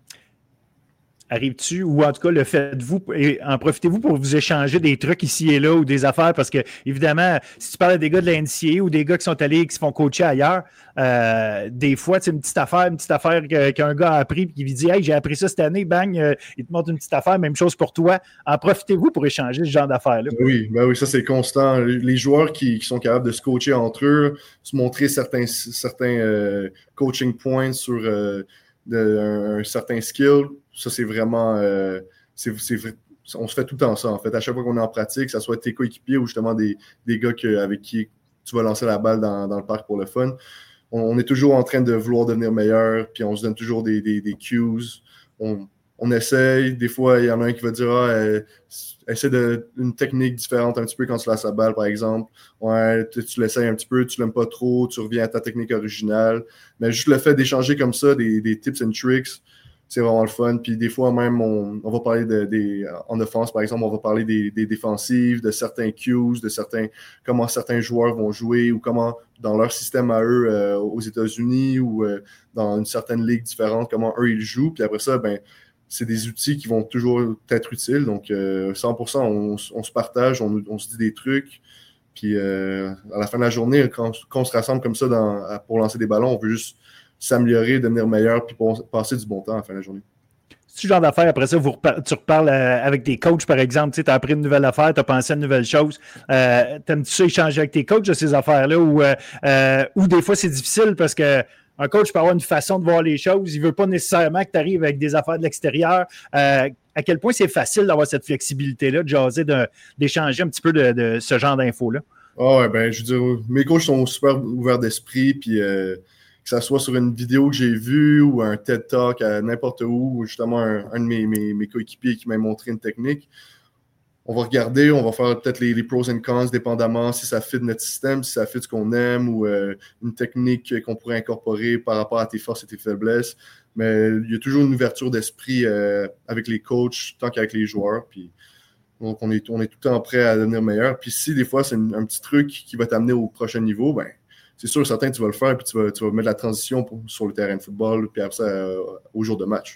Arrive-tu, ou en tout cas, le faites-vous, et en profitez-vous pour vous échanger des trucs ici et là ou des affaires, parce que, évidemment, si tu parles à des gars de la N C A A ou des gars qui sont allés, qui se font coacher ailleurs, euh, des fois, tu sais, une petite affaire, une petite affaire que, qu'un gars a appris, puis qui lui dit, hey, j'ai appris ça cette année, bang, euh, il te montre une petite affaire, même chose pour toi. En profitez-vous pour échanger ce genre d'affaires-là. Oui, ben oui, ça c'est constant. Les joueurs qui, qui sont capables de se coacher entre eux, se montrer certains, certains euh, coaching points sur euh, de, un, un certain skill, ça c'est vraiment euh, c'est, c'est, on se fait tout le temps ça en fait. À chaque fois qu'on est en pratique, que ce soit tes coéquipiers ou justement des, des gars que, avec qui tu vas lancer la balle dans, dans le parc pour le fun, on, on est toujours en train de vouloir devenir meilleur, puis on se donne toujours des, des, des cues. On, on essaye, des fois il y en a un qui va dire ah, euh, essaie de, une technique différente un petit peu quand tu lances la balle par exemple. Ouais, tu, tu l'essayes un petit peu, tu l'aimes pas trop, tu reviens à ta technique originale. Mais juste le fait d'échanger comme ça des, des tips and tricks, c'est vraiment le fun. Puis des fois même, on, on va parler de, des, en offense, par exemple, on va parler des, des défensives, de certains cues, de certains, comment certains joueurs vont jouer ou comment, dans leur système à eux, euh, aux États-Unis ou euh, dans une certaine ligue différente, comment eux, ils jouent. Puis après ça, ben, c'est des outils qui vont toujours être utiles. Donc, euh, cent pour cent, on, on se partage, on, on se dit des trucs. Puis euh, à la fin de la journée, quand, quand on se rassemble comme ça dans, pour lancer des ballons, on veut juste s'améliorer, devenir meilleur, puis pour passer du bon temps à la fin de la journée. Ce genre d'affaires, après ça, vous repar- tu reparles euh, avec tes coachs, par exemple. Tu as appris une nouvelle affaire, tu as pensé à une nouvelle chose. Euh, T'aimes-tu ça échanger avec tes coachs de ces affaires-là ou, euh, euh, ou des fois c'est difficile parce que un coach peut avoir une façon de voir les choses. Il ne veut pas nécessairement que tu arrives avec des affaires de l'extérieur. Euh, à quel point c'est facile d'avoir cette flexibilité-là, de jaser, de, d'échanger un petit peu de, de ce genre d'infos-là? Ah ouais, ben, je veux dire, mes coachs sont super ouverts d'esprit, puis euh, que ça soit sur une vidéo que j'ai vue ou un TED Talk à n'importe où, ou justement un, un de mes, mes, mes coéquipiers qui m'a montré une technique. On va regarder, on va faire peut-être les, les pros and cons, dépendamment si ça fit notre système, si ça fit ce qu'on aime ou euh, une technique qu'on pourrait incorporer par rapport à tes forces et tes faiblesses. Mais il y a toujours une ouverture d'esprit euh, avec les coachs, tant qu'avec les joueurs. Puis, donc, on est, on est tout le temps prêt à devenir meilleur. Puis si des fois, c'est un, un petit truc qui va t'amener au prochain niveau, ben c'est sûr, certain, tu vas le faire, puis tu vas, tu vas mettre la transition pour, sur le terrain de football, puis après ça, euh, au jour de match.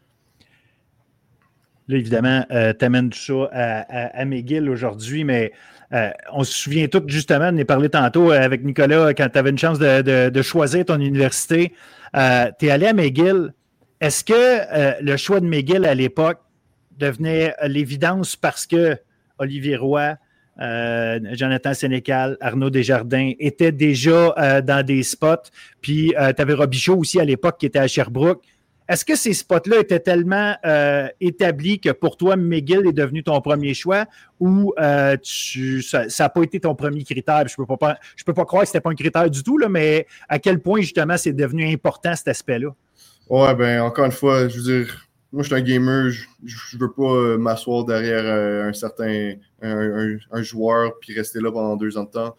Là, évidemment, euh, tu amènes tout ça à, à, à McGill aujourd'hui, mais euh, on se souvient tous, justement, on en a parlé tantôt avec Nicolas, quand tu avais une chance de, de, de choisir ton université. Euh, tu es allé à McGill. Est-ce que euh, le choix de McGill à l'époque devenait l'évidence parce que Olivier Roy, euh, Jonathan Sénécal, Arnaud Desjardins étaient déjà euh, dans des spots, puis euh, tu avais Robichaud aussi à l'époque qui était à Sherbrooke. Est-ce que ces spots-là étaient tellement euh, établis que pour toi, McGill est devenu ton premier choix ou euh, tu, ça n'a pas été ton premier critère? Je ne peux pas, je peux pas croire que ce n'était pas un critère du tout, là, mais à quel point, justement, c'est devenu important cet aspect-là? Ouais, ben encore une fois, je veux dire, moi, je suis un gamer, je ne veux pas euh, m'asseoir derrière euh, un certain un, un, un joueur puis rester là pendant deux ans de temps.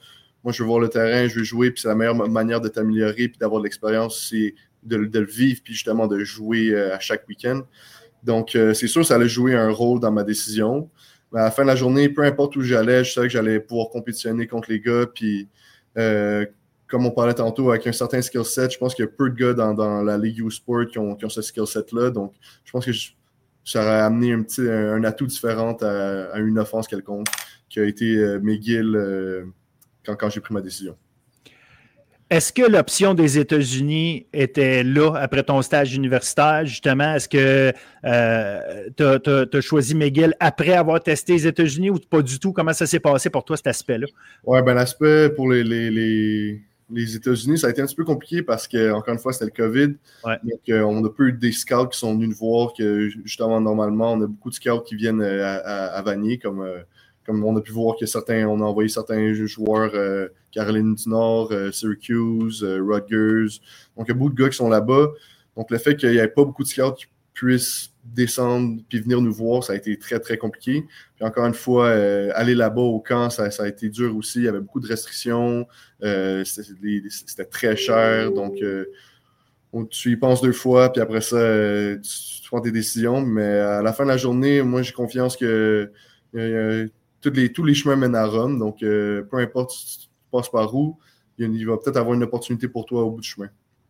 moi, je veux voir le terrain, je veux jouer, puis c'est la meilleure manière de t'améliorer puis d'avoir de l'expérience, c'est de, de le vivre, puis justement de jouer euh, à chaque week-end. Donc, euh, c'est sûr, ça allait jouer un rôle dans ma décision. Mais à la fin de la journée, peu importe où j'allais, je savais que j'allais pouvoir compétitionner contre les gars. Puis, euh, comme on parlait tantôt, avec un certain skill set, je pense qu'il y a peu de gars dans, dans la Ligue U-Sport qui ont, qui ont ce skill set-là. Donc, je pense que je, ça aurait amené un, petit, un, un atout différent à, à une offense quelconque, qui a été euh, McGill euh, quand, quand j'ai pris ma décision. Est-ce que l'option des États-Unis était là après ton stage universitaire, justement? Est-ce que euh, tu as choisi McGill après avoir testé les États-Unis ou pas du tout? Comment ça s'est passé pour toi, cet aspect-là? Oui, ben l'aspect pour les, les, les, les États-Unis, ça a été un petit peu compliqué parce que, encore une fois, c'était le COVID. Ouais. Donc, euh, on a peu eu des scouts qui sont venus nous voir que, justement, normalement, on a beaucoup de scouts qui viennent à, à, à Vanier, comme... Euh, Comme on a pu voir que certains, on a envoyé certains joueurs, euh, Caroline du Nord, euh, Syracuse, euh, Rutgers. Donc, il y a beaucoup de gars qui sont là-bas. Donc, le fait qu'il n'y ait pas beaucoup de scouts qui puissent descendre puis venir nous voir, ça a été très, très compliqué. Puis encore une fois, euh, aller là-bas au camp, ça, ça a été dur aussi. Il y avait beaucoup de restrictions. Euh, c'était, c'était très cher. Donc, euh, tu y penses deux fois, puis après ça, euh, tu, tu prends tes décisions. Mais à la fin de la journée, moi, j'ai confiance que euh, Tous les, tous les chemins mènent à Rome, donc euh, peu importe si tu passes par où, il, il va peut-être avoir une opportunité pour toi au bout du chemin.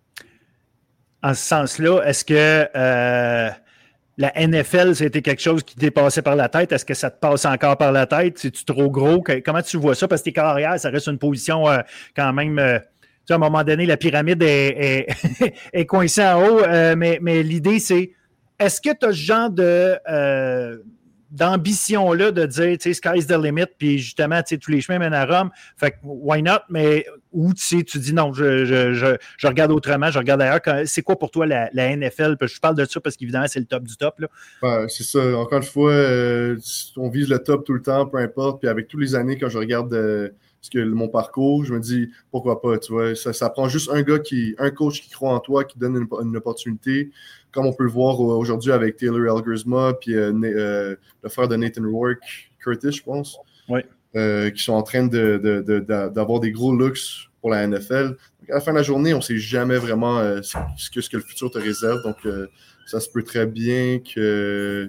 En ce sens-là, est-ce que euh, la N F L, c'était quelque chose qui t'est passé par la tête? Est-ce que ça te passe encore par la tête? C'est-tu trop gros? Comment tu vois ça? Parce que tes carrières, ça reste une position euh, quand même... Euh, tu sais, à un moment donné, la pyramide est, est, est coincée en haut, euh, mais, mais l'idée, c'est, est-ce que tu as ce genre de... Euh, d'ambition-là de dire, tu sais, sky's the limit, puis justement, tu sais, tous les chemins mènent à Rome, fait que why not, mais où tu sais, tu dis non, je, je, je, je regarde autrement, je regarde ailleurs. C'est quoi pour toi la, la N F L? Je parle de ça parce qu'évidemment, c'est le top du top, là. Ouais, c'est ça. Encore une fois, euh, on vise le top tout le temps, peu importe, puis avec tous les années, quand je regarde euh, ce que, mon parcours, je me dis, pourquoi pas, tu vois, ça, ça prend juste un gars, qui, un coach qui croit en toi, qui donne une, une opportunité, comme on peut le voir aujourd'hui avec Taylor Elgersma, puis euh, euh, le frère de Nathan Rourke, Curtis, je pense, oui. euh, qui sont en train de, de, de, de, d'avoir des gros looks pour la N F L. Donc, à la fin de la journée, on ne sait jamais vraiment euh, ce, que, ce que le futur te réserve. Donc, euh, ça se peut très bien que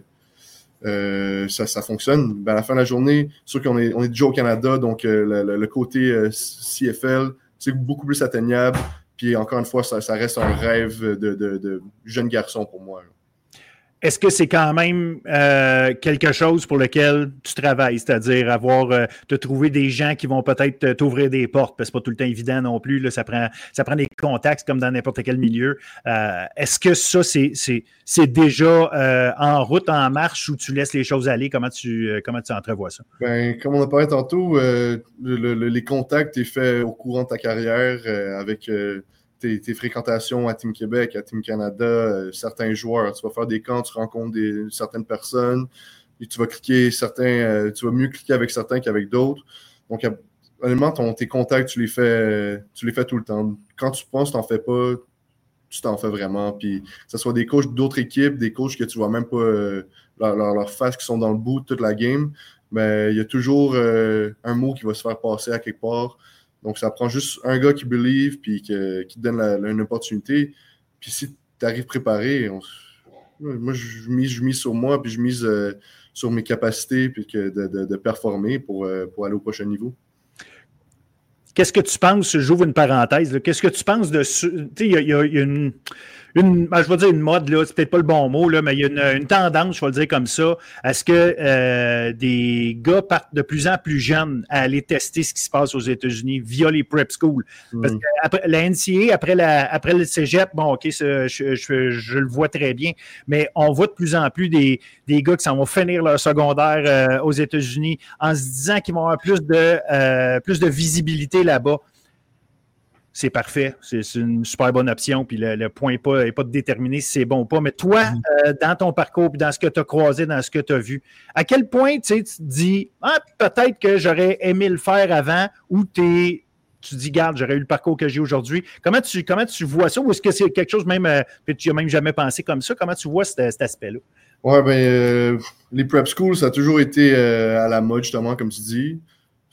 euh, ça, ça fonctionne. Ben, à la fin de la journée, c'est sûr qu'on est, on est déjà au Canada, donc euh, le, le côté euh, C F L, c'est beaucoup plus atteignable. Puis encore une fois, ça, ça reste un rêve de, de, de jeune garçon pour moi. Là. Est-ce que c'est quand même euh, quelque chose pour lequel tu travailles, c'est-à-dire avoir, euh, te trouver des gens qui vont peut-être t'ouvrir des portes, parce que c'est pas tout le temps évident non plus, là, ça prend, ça prend des contacts comme dans n'importe quel milieu. Euh, est-ce que ça, c'est, c'est, c'est déjà euh, en route, en marche, ou tu laisses les choses aller? Comment tu, euh, comment tu entrevois ça? Ben, comme on a parlé tantôt, euh, le, le, les contacts, tu es fait au courant de ta carrière euh, avec... Euh, Tes, tes fréquentations à Team Québec, à Team Canada, euh, certains joueurs. Tu vas faire des camps, tu rencontres des, certaines personnes et tu vas cliquer certains, euh, tu vas mieux cliquer avec certains qu'avec d'autres. Donc, honnêtement, ton, tes contacts, tu les fais, tu les fais tout le temps. Quand tu penses, tu n'en fais pas, tu t'en fais vraiment. Puis, que ce soit des coachs d'autres équipes, des coachs que tu vois même pas euh, leur, leur, leur face qui sont dans le bout de toute la game, mais il y a toujours euh, un mot qui va se faire passer à quelque part. Donc, ça prend juste un gars qui believe puis que, qui te donne la, la, une opportunité. Puis si tu arrives préparé, on, moi, je mise, je mise sur moi puis je mise euh, sur mes capacités puis que de, de, de performer pour, euh, pour aller au prochain niveau. Qu'est-ce que tu penses, j'ouvre une parenthèse, là, qu'est-ce que tu penses de... Tu sais, il y a, y a, y a une... Une, ben, je vais dire une mode, là, c'est peut-être pas le bon mot, là, mais il y a une, une tendance, je vais le dire comme ça, à ce que euh, des gars partent de plus en plus jeunes à aller tester ce qui se passe aux États-Unis via les prep schools. Mm. Parce que après, la N C A A, après, la, après le cégep, bon, OK, ça, je, je, je le vois très bien, mais on voit de plus en plus des, des gars qui s'en vont finir leur secondaire euh, aux États-Unis en se disant qu'ils vont avoir plus de, euh, plus de visibilité là-bas. C'est parfait. C'est, c'est une super bonne option. Puis le, le point n'est pas, est pas de déterminer si c'est bon ou pas. Mais toi, euh, dans ton parcours, puis dans ce que tu as croisé, dans ce que tu as vu, à quel point tu te dis ah, peut-être que j'aurais aimé le faire avant ou t'es, tu dis, garde, j'aurais eu le parcours que j'ai aujourd'hui. Comment tu, comment tu vois ça? Ou est-ce que c'est quelque chose même euh, que tu n'as même jamais pensé comme ça? Comment tu vois cet, cet aspect-là? Ouais, ben, euh, les prep schools, ça a toujours été euh, à la mode, justement, comme tu dis.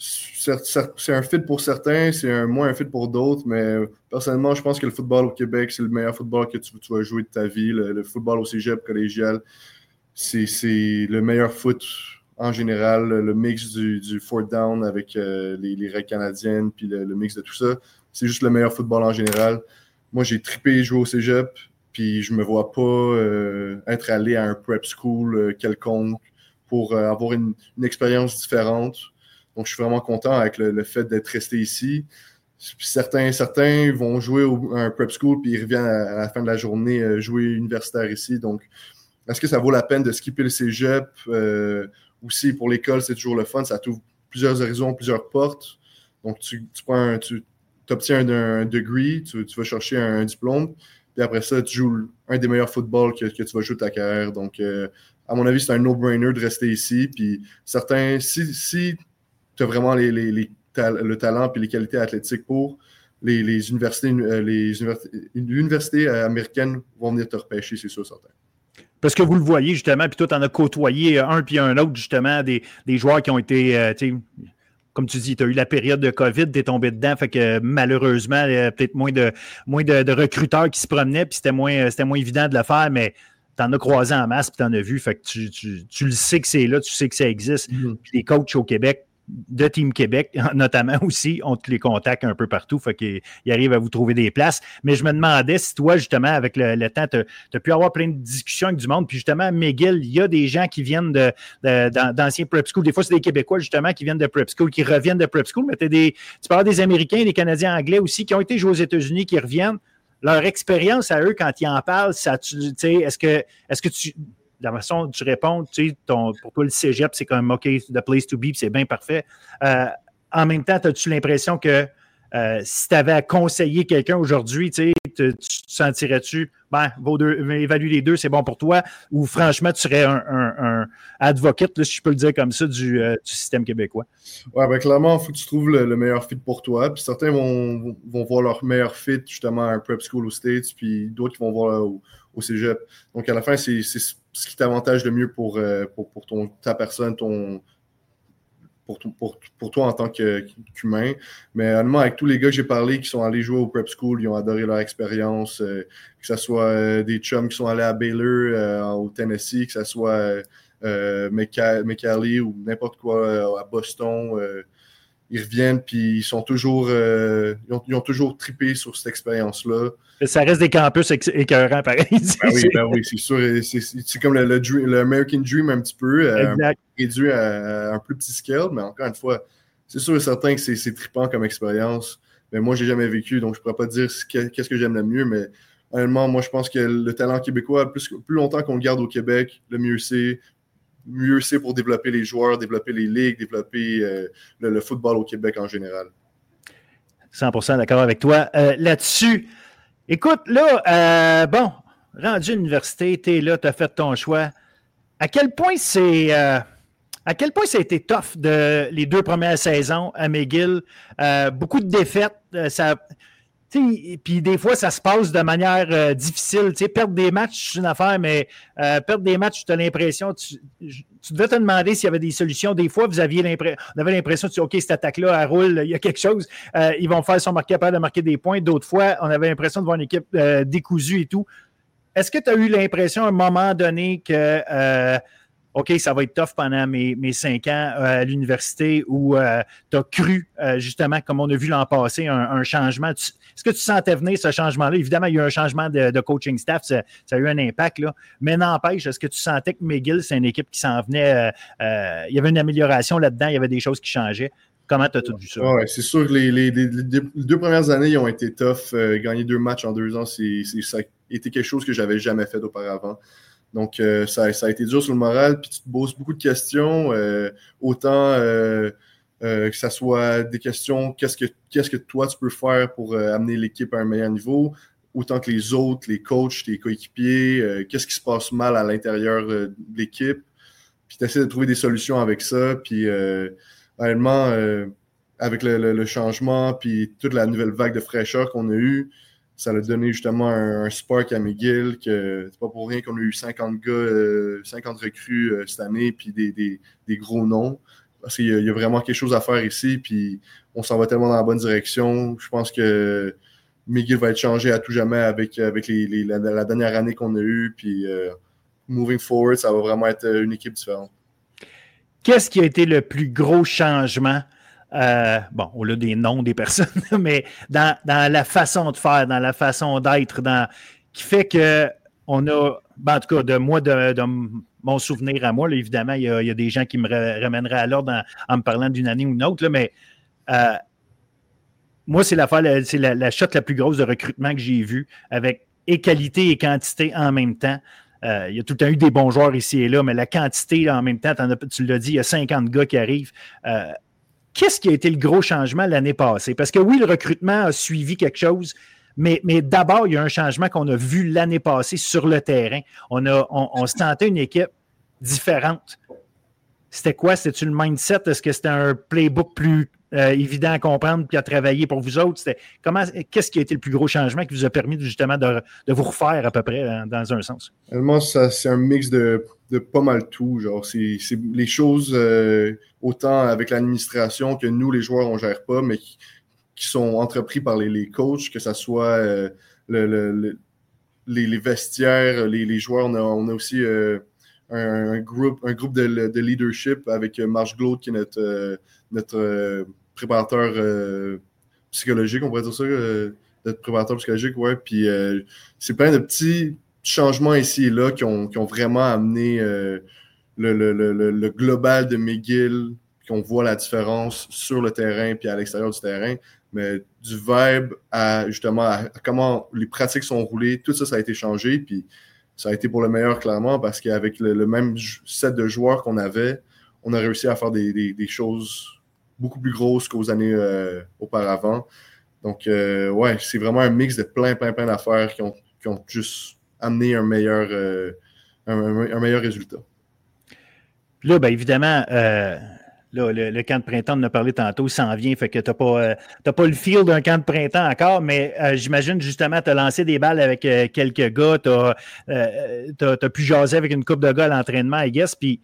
c'est un fit pour certains, c'est un moins un fit pour d'autres, mais personnellement, je pense que le football au Québec, c'est le meilleur football que tu, tu vas jouer de ta vie. Le, le football au cégep collégial, c'est le meilleur foot en général. Le mix du, du fourth down avec euh, les, les règles canadiennes, puis le, le mix de tout ça, c'est juste le meilleur football en général. Moi, j'ai trippé jouer au cégep, puis je me vois pas euh, être allé à un prep school euh, quelconque pour euh, avoir une, une expérience différente. Donc, je suis vraiment content avec le, le fait d'être resté ici. Puis certains, certains vont jouer au, à un prep school, puis ils reviennent à, à la fin de la journée euh, jouer universitaire ici. Donc, est-ce que ça vaut la peine de skipper le cégep? Euh, aussi, pour l'école, c'est toujours le fun. Ça t'ouvre plusieurs horizons, plusieurs portes. Donc, tu, tu prends un, tu obtiens un, un degree, tu, tu vas chercher un, un diplôme, puis après ça, tu joues un des meilleurs footballs que, que tu vas jouer de ta carrière. Donc, euh, à mon avis, c'est un no-brainer de rester ici. Puis certains, si, si tu as vraiment les, les, les ta- le talent et les qualités athlétiques pour, les, les universités, euh, les universités, universités américaines vont venir te repêcher, c'est sûr, certain. Parce que vous le voyez justement, puis toi, tu en as côtoyé un puis un autre, justement, des, des joueurs qui ont été, euh, tu sais, comme tu dis, tu as eu la période de COVID, tu es tombé dedans, fait que malheureusement, il y a peut-être moins de moins de, de recruteurs qui se promenaient, puis c'était moins, c'était moins évident de le faire, mais tu en as croisé en masse, puis tu en as vu, fait que tu, tu, tu le sais que c'est là, tu sais que ça existe. Mm-hmm. Puis les coachs au Québec, de Team Québec, notamment aussi, ont tous les contacts un peu partout, fait qu'ils arrivent à vous trouver des places. Mais je me demandais si toi, justement, avec le, le temps, tu as pu avoir plein de discussions avec du monde. Puis justement, McGill, il y a des gens qui viennent de, de, d'anciens prep school. Des fois, c'est des Québécois, justement, qui viennent de prep school, qui reviennent de prep school. Mais t'as des, tu parles des Américains, des Canadiens anglais aussi, qui ont été joués aux États-Unis, qui reviennent. Leur expérience à eux, quand ils en parlent, ça, tu sais, est-ce que, est-ce que tu... la façon dont tu réponds, tu sais, ton, pour toi, le cégep, c'est comme OK, the place to be, puis c'est bien parfait. Euh, en même temps, as-tu l'impression que euh, si tu avais à conseiller quelqu'un aujourd'hui, tu sais, tu te sentirais-tu, ben, vos deux, évalue les deux, c'est bon pour toi, ou franchement, tu serais un, un, un advocate, là, si je peux le dire comme ça, du, euh, du système québécois? Ouais, ben clairement, il faut que tu trouves le, le meilleur fit pour toi. Puis certains vont, vont voir leur meilleur fit justement à un prep school aux States, puis d'autres qui vont voir au, au cégep. Donc à la fin, c'est ce qui t'avantage le mieux pour, pour, pour ton, ta personne, ton, pour, pour, pour toi en tant qu'humain. Mais honnêtement, avec tous les gars que j'ai parlé qui sont allés jouer au prep school, ils ont adoré leur expérience, euh, que ce soit euh, des chums qui sont allés à Baylor, euh, au Tennessee, que ce soit euh, McCallie ou n'importe quoi euh, à Boston. Euh, ils reviennent puis ils sont toujours euh, ils, ont, ils ont toujours trippé sur cette expérience-là. Ça reste des campus écœurants, pareil. Ben oui, ben oui, c'est sûr. C'est comme le, le, dream, le American Dream un petit peu, euh, réduit à, à un plus petit scale, mais encore une fois, c'est sûr et certain que c'est trippant comme expérience. Mais moi, j'ai jamais vécu, donc je pourrais pas dire qu'est-ce que j'aime le mieux, mais honnêtement, moi, je pense que le talent québécois, plus, plus longtemps qu'on le garde au Québec, le mieux c'est. Mieux c'est pour développer les joueurs, développer les ligues, développer euh, le, le football au Québec en général. cent pour cent d'accord avec toi euh, là-dessus. Écoute, là, euh, bon, rendu à l'université, tu es là, tu as fait ton choix. À quel point c'est... Euh, à quel point ça a été tough de, les deux premières saisons à McGill? Euh, beaucoup de défaites. Euh, ça... Puis des fois, ça se passe de manière euh, difficile. T'sais, perdre des matchs, c'est une affaire, mais euh, perdre des matchs, tu as l'impression, tu, tu devais te demander s'il y avait des solutions. Des fois, vous aviez l'impression, on avait l'impression de dire, OK, cette attaque-là, elle roule, il y a quelque chose. Euh, ils vont faire son marqué capable de marquer des points. D'autres fois, on avait l'impression de voir une équipe euh, décousue et tout. Est-ce que tu as eu l'impression à un moment donné que euh, OK, ça va être tough pendant mes, mes cinq ans euh, à l'université où euh, tu as cru, euh, justement, comme on a vu l'an passé, un, un changement. Est-ce que tu sentais venir ce changement-là? Évidemment, il y a eu un changement de, de coaching staff, ça, ça a eu un impact, là. Mais n'empêche, est-ce que tu sentais que McGill, c'est une équipe qui s'en venait, euh, euh, il y avait une amélioration là-dedans, il y avait des choses qui changeaient? Comment tu as tout vu ça? Oui, c'est sûr que les, les, les, les deux premières années, ils ont été tough. Euh, gagner deux matchs en deux ans, c'est, c'est, ça a été quelque chose que je n'avais jamais fait auparavant. Donc, euh, ça, ça a été dur sur le moral, puis tu te poses beaucoup de questions, euh, autant euh, euh, que ça soit des questions, qu'est-ce que, qu'est-ce que toi tu peux faire pour euh, amener l'équipe à un meilleur niveau, autant que les autres, les coachs, tes coéquipiers, euh, qu'est-ce qui se passe mal à l'intérieur euh, de l'équipe, puis tu essaies de trouver des solutions avec ça, puis euh, honnêtement, euh, avec le, le, le changement, puis toute la nouvelle vague de fraîcheur qu'on a eue, ça a donné justement un, un spark à McGill, que c'est pas pour rien qu'on a eu cinquante gars, euh, cinquante recrues euh, cette année, puis des, des, des gros noms. parce qu'il y a, il y a vraiment quelque chose à faire ici, puis on s'en va tellement dans la bonne direction. Je pense que McGill va être changé à tout jamais avec, avec les, les, la, la dernière année qu'on a eue, puis euh, moving forward, ça va vraiment être une équipe différente. Qu'est-ce qui a été le plus gros changement? Euh, bon, au-delà des noms des personnes, mais dans, dans la façon de faire, dans la façon d'être, dans, qui fait qu'on a, ben en tout cas, de moi, de, de mon souvenir à moi, là, évidemment, il y, a, il y a des gens qui me ramèneraient à l'ordre en, en me parlant d'une année ou une autre, là, mais euh, moi, c'est l'affaire, c'est la, la shot la plus grosse de recrutement que j'ai vue, avec et qualité et quantité en même temps. Euh, il y a tout le temps eu des bons joueurs ici et là, mais la quantité, là, en même temps, as, tu l'as dit, il y a cinquante gars qui arrivent. Euh, Qu'est-ce qui a été le gros changement l'année passée? Parce que oui, le recrutement a suivi quelque chose, mais, mais d'abord, il y a un changement qu'on a vu l'année passée sur le terrain. On, a, on, on se sentait une équipe différente. C'était quoi? C'était-tu le mindset? Est-ce que c'était un playbook plus euh, évident à comprendre et à travailler pour vous autres? C'était, comment, qu'est-ce qui a été le plus gros changement qui vous a permis justement de, de vous refaire à peu près dans, dans un sens? Moi, ça, c'est un mix de, de pas mal tout. Genre, c'est, c'est les choses euh, autant avec l'administration que nous, les joueurs, on gère pas, mais qui, qui sont entrepris par les, les coachs, que ce soit euh, le, le, le, les, les vestiaires, les, les joueurs. On a, on a aussi euh, un, un groupe, un groupe de, de leadership avec Marge Glaude, qui est notre, euh, notre euh, préparateur euh, psychologique, on pourrait dire ça, euh, notre préparateur psychologique, ouais. Puis euh, c'est plein de petits changements ici et là qui ont, qui ont vraiment amené euh, le, le, le, le global de McGill, qu'on voit la différence sur le terrain puis à l'extérieur du terrain, mais du vibe à justement à comment les pratiques sont roulées, tout ça, ça a été changé, puis ça a été pour le meilleur clairement, parce qu'avec le, le même set de joueurs qu'on avait, on a réussi à faire des, des, des choses beaucoup plus grosses qu'aux années euh, auparavant. Donc, euh, ouais, c'est vraiment un mix de plein, plein, plein d'affaires qui ont, qui ont juste amené un meilleur, euh, un, un meilleur résultat. Là, bien évidemment, euh, là, le, le camp de printemps, on en a parlé tantôt, il s'en vient, fait que tu n'as pas, euh, t'as pas le feel d'un camp de printemps encore, mais euh, j'imagine justement, tu as lancé des balles avec euh, quelques gars, tu as euh, pu jaser avec une couple de gars à l'entraînement, I guess, puis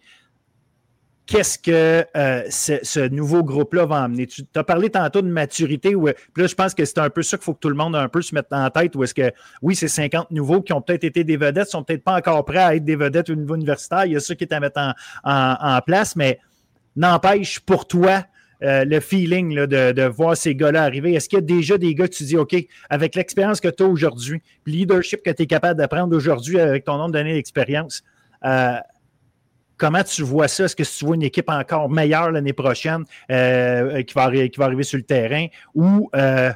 qu'est-ce que euh, ce, ce nouveau groupe-là va amener? Tu as parlé tantôt de maturité, où, puis là, je pense que c'est un peu ça qu'il faut que tout le monde un peu se mette en tête, où est-ce que, oui, c'est cinquante nouveaux qui ont peut-être été des vedettes, sont peut-être pas encore prêts à être des vedettes au niveau universitaire, il y a ça qui est à mettre en, en, en place, mais n'empêche, pour toi, euh, le feeling là, de, de voir ces gars-là arriver, est-ce qu'il y a déjà des gars que tu dis, OK, avec l'expérience que tu as aujourd'hui, le leadership que tu es capable d'apprendre aujourd'hui avec ton nombre d'années d'expérience, euh, comment tu vois ça? Est-ce que tu vois une équipe encore meilleure l'année prochaine euh, qui, va arri- qui va arriver sur le terrain ou euh,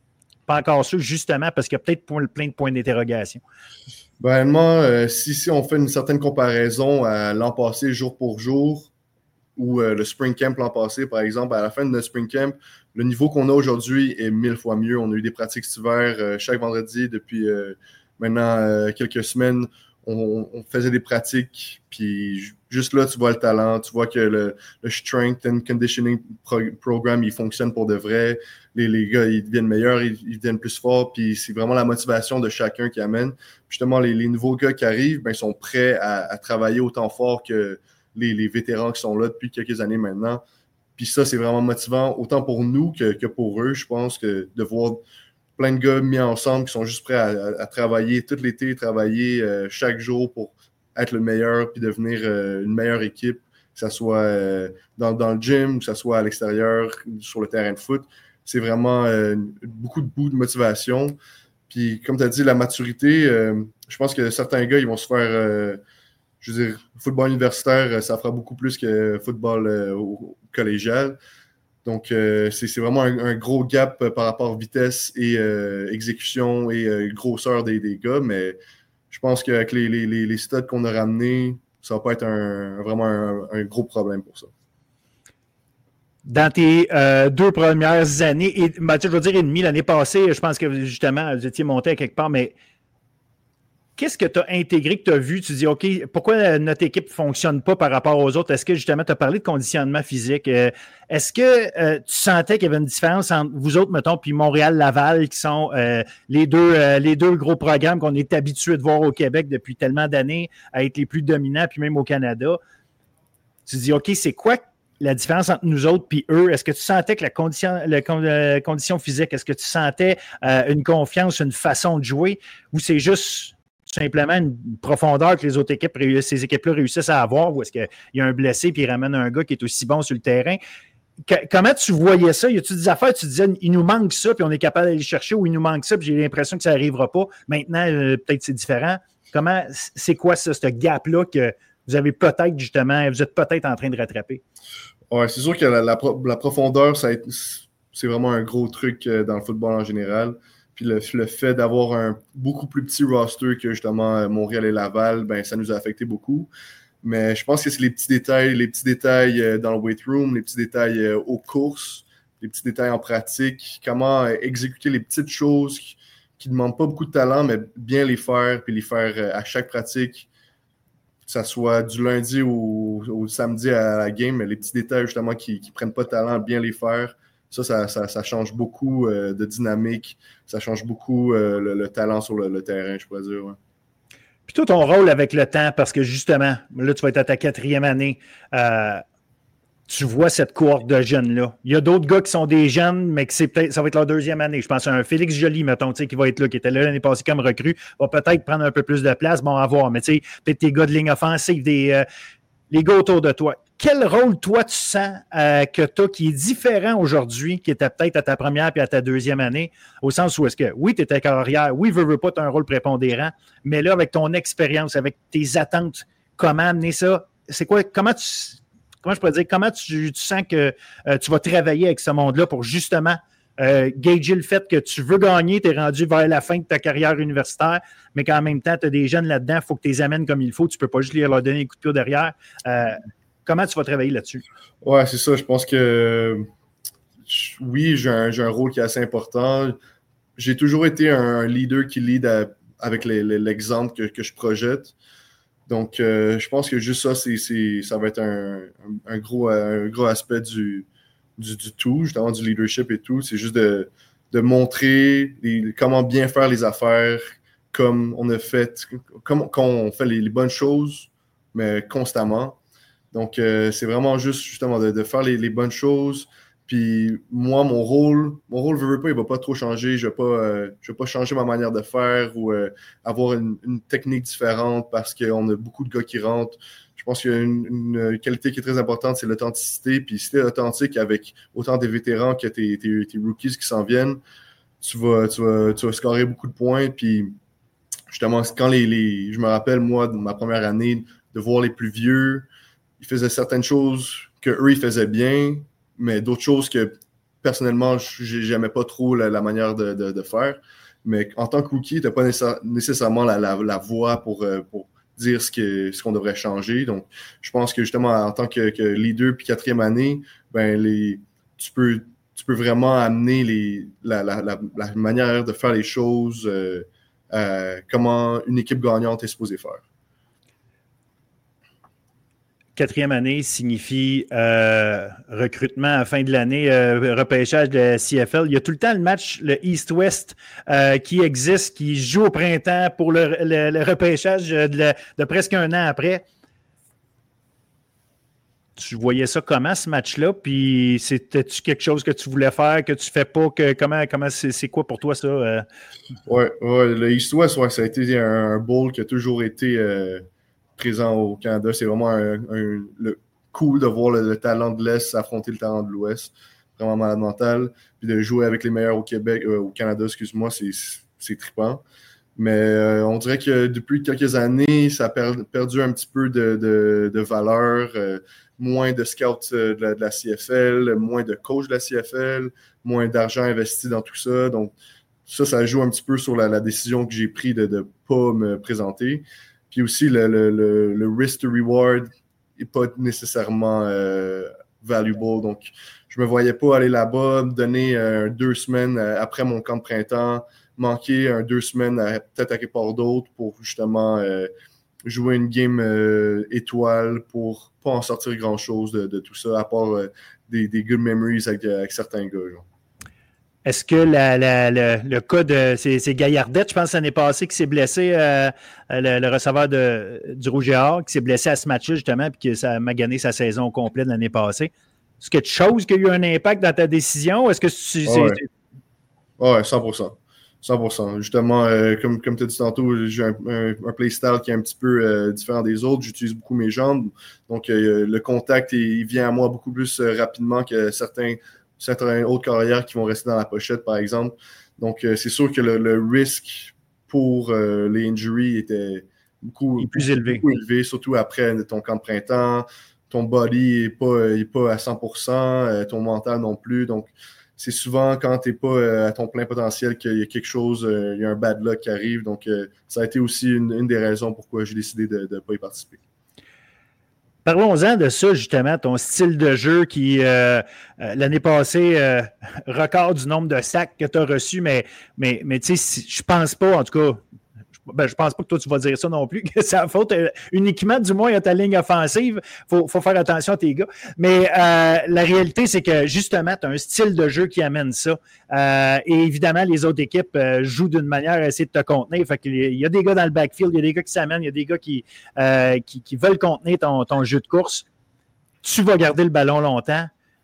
pas encore sûr, justement, parce qu'il y a peut-être plein de points d'interrogation? Ben, moi, euh, si, si on fait une certaine comparaison à l'an passé, jour pour jour, ou euh, le Spring Camp l'an passé, par exemple, à la fin de notre Spring Camp, le niveau qu'on a aujourd'hui est mille fois mieux. On a eu des pratiques cet hiver euh, chaque vendredi depuis euh, maintenant euh, quelques semaines. On, on faisait des pratiques, puis juste là, tu vois le talent, tu vois que le, le Strength and Conditioning pro- Program, il fonctionne pour de vrai. Les, les gars, ils deviennent meilleurs, ils, ils deviennent plus forts, puis c'est vraiment la motivation de chacun qui amène. Justement, les, les nouveaux gars qui arrivent, ben, sont prêts à, à travailler autant fort que les, les vétérans qui sont là depuis quelques années maintenant. Puis ça, c'est vraiment motivant, autant pour nous que, que pour eux, je pense, que de voir plein de gars mis ensemble qui sont juste prêts à, à, à travailler tout l'été, travailler euh, chaque jour pour être le meilleur puis devenir euh, une meilleure équipe, que ce soit euh, dans, dans le gym, que ce soit à l'extérieur, sur le terrain de foot. C'est vraiment euh, beaucoup de bout de motivation. Puis, comme tu as dit, la maturité, euh, je pense que certains gars, ils vont se faire, euh, je veux dire, football universitaire, ça fera beaucoup plus que football euh, au, collégial. Donc, euh, c'est, c'est vraiment un, un gros gap par rapport à vitesse et euh, exécution et euh, grosseur des, des gars. Mais je pense qu'avec les, les, les, les stats qu'on a ramenés, ça va pas être un, vraiment un, un gros problème pour ça. Dans tes euh, deux premières années, et ben, je veux dire et demi, l'année passée, je pense que justement, vous étiez monté à quelque part, mais qu'est-ce que tu as intégré, que tu as vu? Tu dis, OK, pourquoi notre équipe ne fonctionne pas par rapport aux autres? Est-ce que justement, tu as parlé de conditionnement physique? Euh, est-ce que euh, tu sentais qu'il y avait une différence entre vous autres, mettons, puis Montréal-Laval, qui sont euh, les, deux, euh, les deux gros programmes qu'on est habitué de voir au Québec depuis tellement d'années, à être les plus dominants, puis même au Canada? Tu dis, OK, c'est quoi la différence entre nous autres et eux, est-ce que tu sentais que la condition, la, la condition physique, est-ce que tu sentais euh, une confiance, une façon de jouer, ou c'est juste simplement une profondeur que les autres équipes, ces équipes-là réussissent à avoir, ou est-ce qu'il y a un blessé puis il ramène un gars qui est aussi bon sur le terrain? Que, comment tu voyais ça? Y a-tu des affaires, tu disais, il nous manque ça, puis on est capable d'aller le chercher, ou il nous manque ça, puis j'ai l'impression que ça n'arrivera pas. Maintenant, euh, peut-être c'est différent. Comment, c'est quoi ça, ce gap-là que vous avez peut-être, justement, vous êtes peut-être en train de rattraper? Ouais, c'est sûr que la, la, la profondeur, ça a été, c'est vraiment un gros truc dans le football en général. Puis le, le fait d'avoir un beaucoup plus petit roster que justement Montréal et Laval, ben, ça nous a affecté beaucoup. Mais je pense que c'est les petits détails, les petits détails dans le weight room, les petits détails aux courses, les petits détails en pratique, comment exécuter les petites choses qui ne demandent pas beaucoup de talent, mais bien les faire, puis les faire à chaque pratique, que ça soit du lundi au, au samedi à la game, mais les petits détails justement qui ne prennent pas de talent, bien les faire. Ça, ça, ça, ça change beaucoup euh, de dynamique, ça change beaucoup euh, le, le talent sur le, le terrain, je pourrais dire. Ouais. Puis toi, ton rôle avec le temps, parce que justement, là, tu vas être à ta quatrième année, euh, tu vois cette cohorte de jeunes-là. Il y a d'autres gars qui sont des jeunes, mais que c'est peut-être, ça va être leur deuxième année. Je pense à un Félix Joly, mettons, qui va être là, qui était là l'année passée comme recrue, va peut-être prendre un peu plus de place, bon, à voir. Mais tu sais, peut-être tes gars de ligne offensive, des, euh, les gars autour de toi. Quel rôle, toi, tu sens euh, que tu as qui est différent aujourd'hui, qui était peut-être à ta première puis à ta deuxième année, au sens où est-ce que, oui, tu étais carrière, oui, veux, veux pas, tu as un rôle prépondérant, mais là, avec ton expérience, avec tes attentes, comment amener ça? C'est quoi, comment tu, comment je pourrais dire, comment tu, tu sens que euh, tu vas travailler avec ce monde-là pour justement euh, gager le fait que tu veux gagner, tu es rendu vers la fin de ta carrière universitaire, mais qu'en même temps, tu as des jeunes là-dedans, il faut que tu les amènes comme il faut, tu ne peux pas juste leur donner un coup de pied derrière. Euh, Comment tu vas travailler là-dessus? Ouais, c'est ça. Je pense que oui, j'ai un, j'ai un rôle qui est assez important. J'ai toujours été un leader qui lead à, avec les, les, l'exemple que, que je projette. Donc, euh, je pense que juste ça, c'est, c'est, ça va être un, un, gros, un gros aspect du, du, du tout, justement du leadership et tout. C'est juste de, de montrer les, comment bien faire les affaires, comme on a fait, comme quand on fait les, les bonnes choses, mais constamment. Donc, euh, c'est vraiment juste, justement, de, de faire les, les bonnes choses. Puis, moi, mon rôle, mon rôle, je veux pas, il va pas trop changer. Je vais pas, euh, je vais pas changer ma manière de faire ou euh, avoir une, une technique différente parce qu'on a beaucoup de gars qui rentrent. Je pense qu'il y a une, une qualité qui est très importante, c'est l'authenticité. Puis, si tu es authentique avec autant des vétérans que tes, tes, tes rookies qui s'en viennent, tu vas, tu vas, tu vas scorer beaucoup de points. Puis, justement, quand les, les, je me rappelle, moi, de ma première année, de voir les plus vieux, ils faisaient certaines choses qu'eux, ils faisaient bien, mais d'autres choses que, personnellement, je n'aimais pas trop la, la manière de, de, de faire. Mais en tant que rookie, tu n'as pas nécessairement la, la, la voix pour, pour dire ce, que, ce qu'on devrait changer. Donc, je pense que, justement, en tant que, que leader puis quatrième année, ben, les, tu, peux, tu peux vraiment amener les, la, la, la, la manière de faire les choses, euh, euh, comment une équipe gagnante est supposée faire. Quatrième année signifie euh, recrutement à la fin de l'année, euh, repêchage de la C F L. Il y a tout le temps le match, le East-West, euh, qui existe, qui joue au printemps pour le, le, le repêchage de, le, de presque un an après. Tu voyais ça comment, ce match-là? Puis c'était-tu quelque chose que tu voulais faire, que tu fais pas? Que, comment comment c'est, c'est quoi pour toi, ça? Euh? Oui, ouais, le East-West, ouais, ça a été un, un bowl qui a toujours été... Euh... présent au Canada. C'est vraiment un, un, le, cool de voir le, le talent de l'Est affronter le talent de l'Ouest. Vraiment malade mental. Puis de jouer avec les meilleurs au Québec, euh, au Canada, excuse-moi, c'est, c'est trippant. Mais euh, on dirait que depuis quelques années, ça a per, perdu un petit peu de, de, de valeur. Euh, moins de scouts de la, de la C F L, moins de coachs de la C F L, moins d'argent investi dans tout ça. Donc, ça, ça joue un petit peu sur la, la décision que j'ai prise de ne pas me présenter. Puis aussi, le, le, le, le risk to reward n'est pas nécessairement euh, valuable. Donc, je ne me voyais pas aller là-bas, me donner euh, deux semaines euh, après mon camp de printemps, manquer un deux semaines à, peut-être à quelque part d'autre pour justement euh, jouer une game euh, étoile pour pas en sortir grand-chose de, de tout ça, à part euh, des, des good memories avec, avec certains gars. Genre. Est-ce que la, la, le, le cas de c'est, c'est Gaillardette, je pense l'année passée, qui s'est blessé, euh, le, le receveur de, du Rouge et Or, qui s'est blessé à ce match-là, justement, puis que ça a magané sa saison complète l'année passée. Est-ce quelque chose qui a eu un impact dans ta décision? Est-ce que c'est... Ah ouais. Ah ouais, cent pour cent. cent pour cent. Justement, euh, comme, comme tu as dit tantôt, j'ai un, un, un playstyle qui est un petit peu euh, différent des autres. J'utilise beaucoup mes jambes. Donc, euh, le contact, il vient à moi beaucoup plus euh, rapidement que certains, certains autres carrières qui vont rester dans la pochette, par exemple. Donc, euh, c'est sûr que le, le risque pour euh, les injuries était beaucoup, plus beaucoup, élevé. beaucoup élevé, surtout après ton camp de printemps. Ton body n'est pas, est pas à cent pour cent, euh, ton mental non plus. Donc, c'est souvent quand tu n'es pas euh, à ton plein potentiel qu'il y a quelque chose, euh, il y a un bad luck qui arrive. Donc, euh, ça a été aussi une, une des raisons pourquoi j'ai décidé de ne pas y participer. Parlons-en de ça, justement, ton style de jeu qui, euh, euh, l'année passée, euh, record du nombre de sacs que tu as reçus, mais, mais, mais tu sais, je pense pas, en tout cas, ben, je pense pas que toi, tu vas dire ça non plus, que c'est la faute euh, uniquement, du moins, à ta ligne offensive. Il faut, faut faire attention à tes gars. Mais euh, la réalité, c'est que, justement, tu as un style de jeu qui amène ça. Euh, et évidemment, les autres équipes euh, jouent d'une manière à essayer de te contenir. Fait qu'il y a des gars dans le backfield, il y a des gars qui s'amènent, il y a des gars qui, euh, qui, qui veulent contenir ton, ton jeu de course. Tu vas garder le ballon longtemps.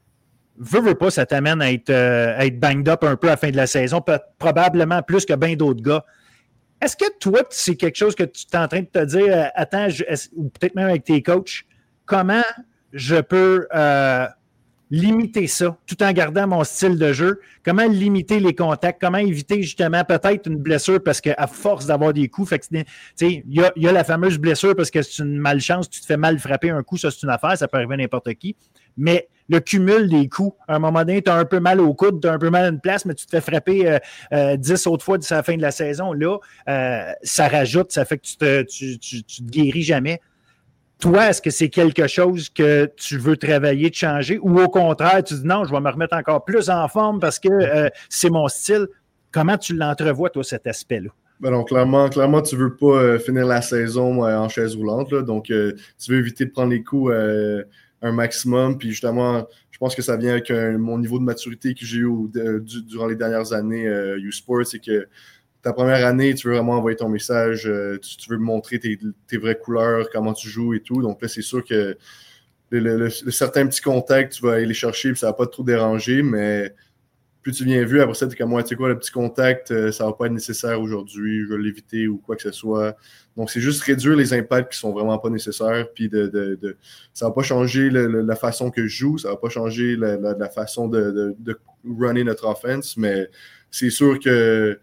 Veux, veux pas, ça t'amène à être, euh, à être banged up un peu à la fin de la saison, probablement plus que bien d'autres gars. Est-ce que toi, c'est quelque chose que tu es en train de te dire, euh, attends, je, ou peut-être même avec tes coachs, comment je peux euh, limiter ça tout en gardant mon style de jeu? Comment limiter les contacts? Comment éviter justement peut-être une blessure parce qu'à force d'avoir des coups, il y a, y a la fameuse blessure parce que c'est une malchance, tu te fais mal frapper un coup, ça c'est une affaire, ça peut arriver à n'importe qui. Mais le cumul des coups, à un moment donné, tu as un peu mal au coude, tu as un peu mal à une place, mais tu te fais frapper euh, euh, dix autres fois d'ici la fin de la saison. Là, euh, ça rajoute, ça fait que tu te, tu, tu, tu te guéris jamais. Toi, est-ce que c'est quelque chose que tu veux travailler, de changer, ou au contraire, tu dis non, je vais me remettre encore plus en forme parce que euh, c'est mon style. Comment tu l'entrevois, toi, cet aspect-là? Ben non, clairement, clairement, tu veux pas euh, finir la saison euh, en chaise roulante. Là, donc, euh, tu veux éviter de prendre les coups euh, un maximum. Puis justement, je pense que ça vient avec un, mon niveau de maturité que j'ai eu au, de, du, durant les dernières années euh, U-Sport. C'est que ta première année, tu veux vraiment envoyer ton message. Euh, tu, tu veux montrer tes, tes vraies couleurs, comment tu joues et tout. Donc là, c'est sûr que le, le, le, le certains petits contacts, tu vas aller les chercher puis ça va pas trop déranger, mais plus tu viens vu, après ça, tu es comme moi, tu sais quoi, le petit contact, euh, ça va pas être nécessaire aujourd'hui, je vais l'éviter ou quoi que ce soit. Donc, c'est juste réduire les impacts qui sont vraiment pas nécessaires, puis de, de, de ça va pas changer le, le, la façon que je joue, ça va pas changer la, la, la façon de, de, de runner notre offense, mais c'est sûr que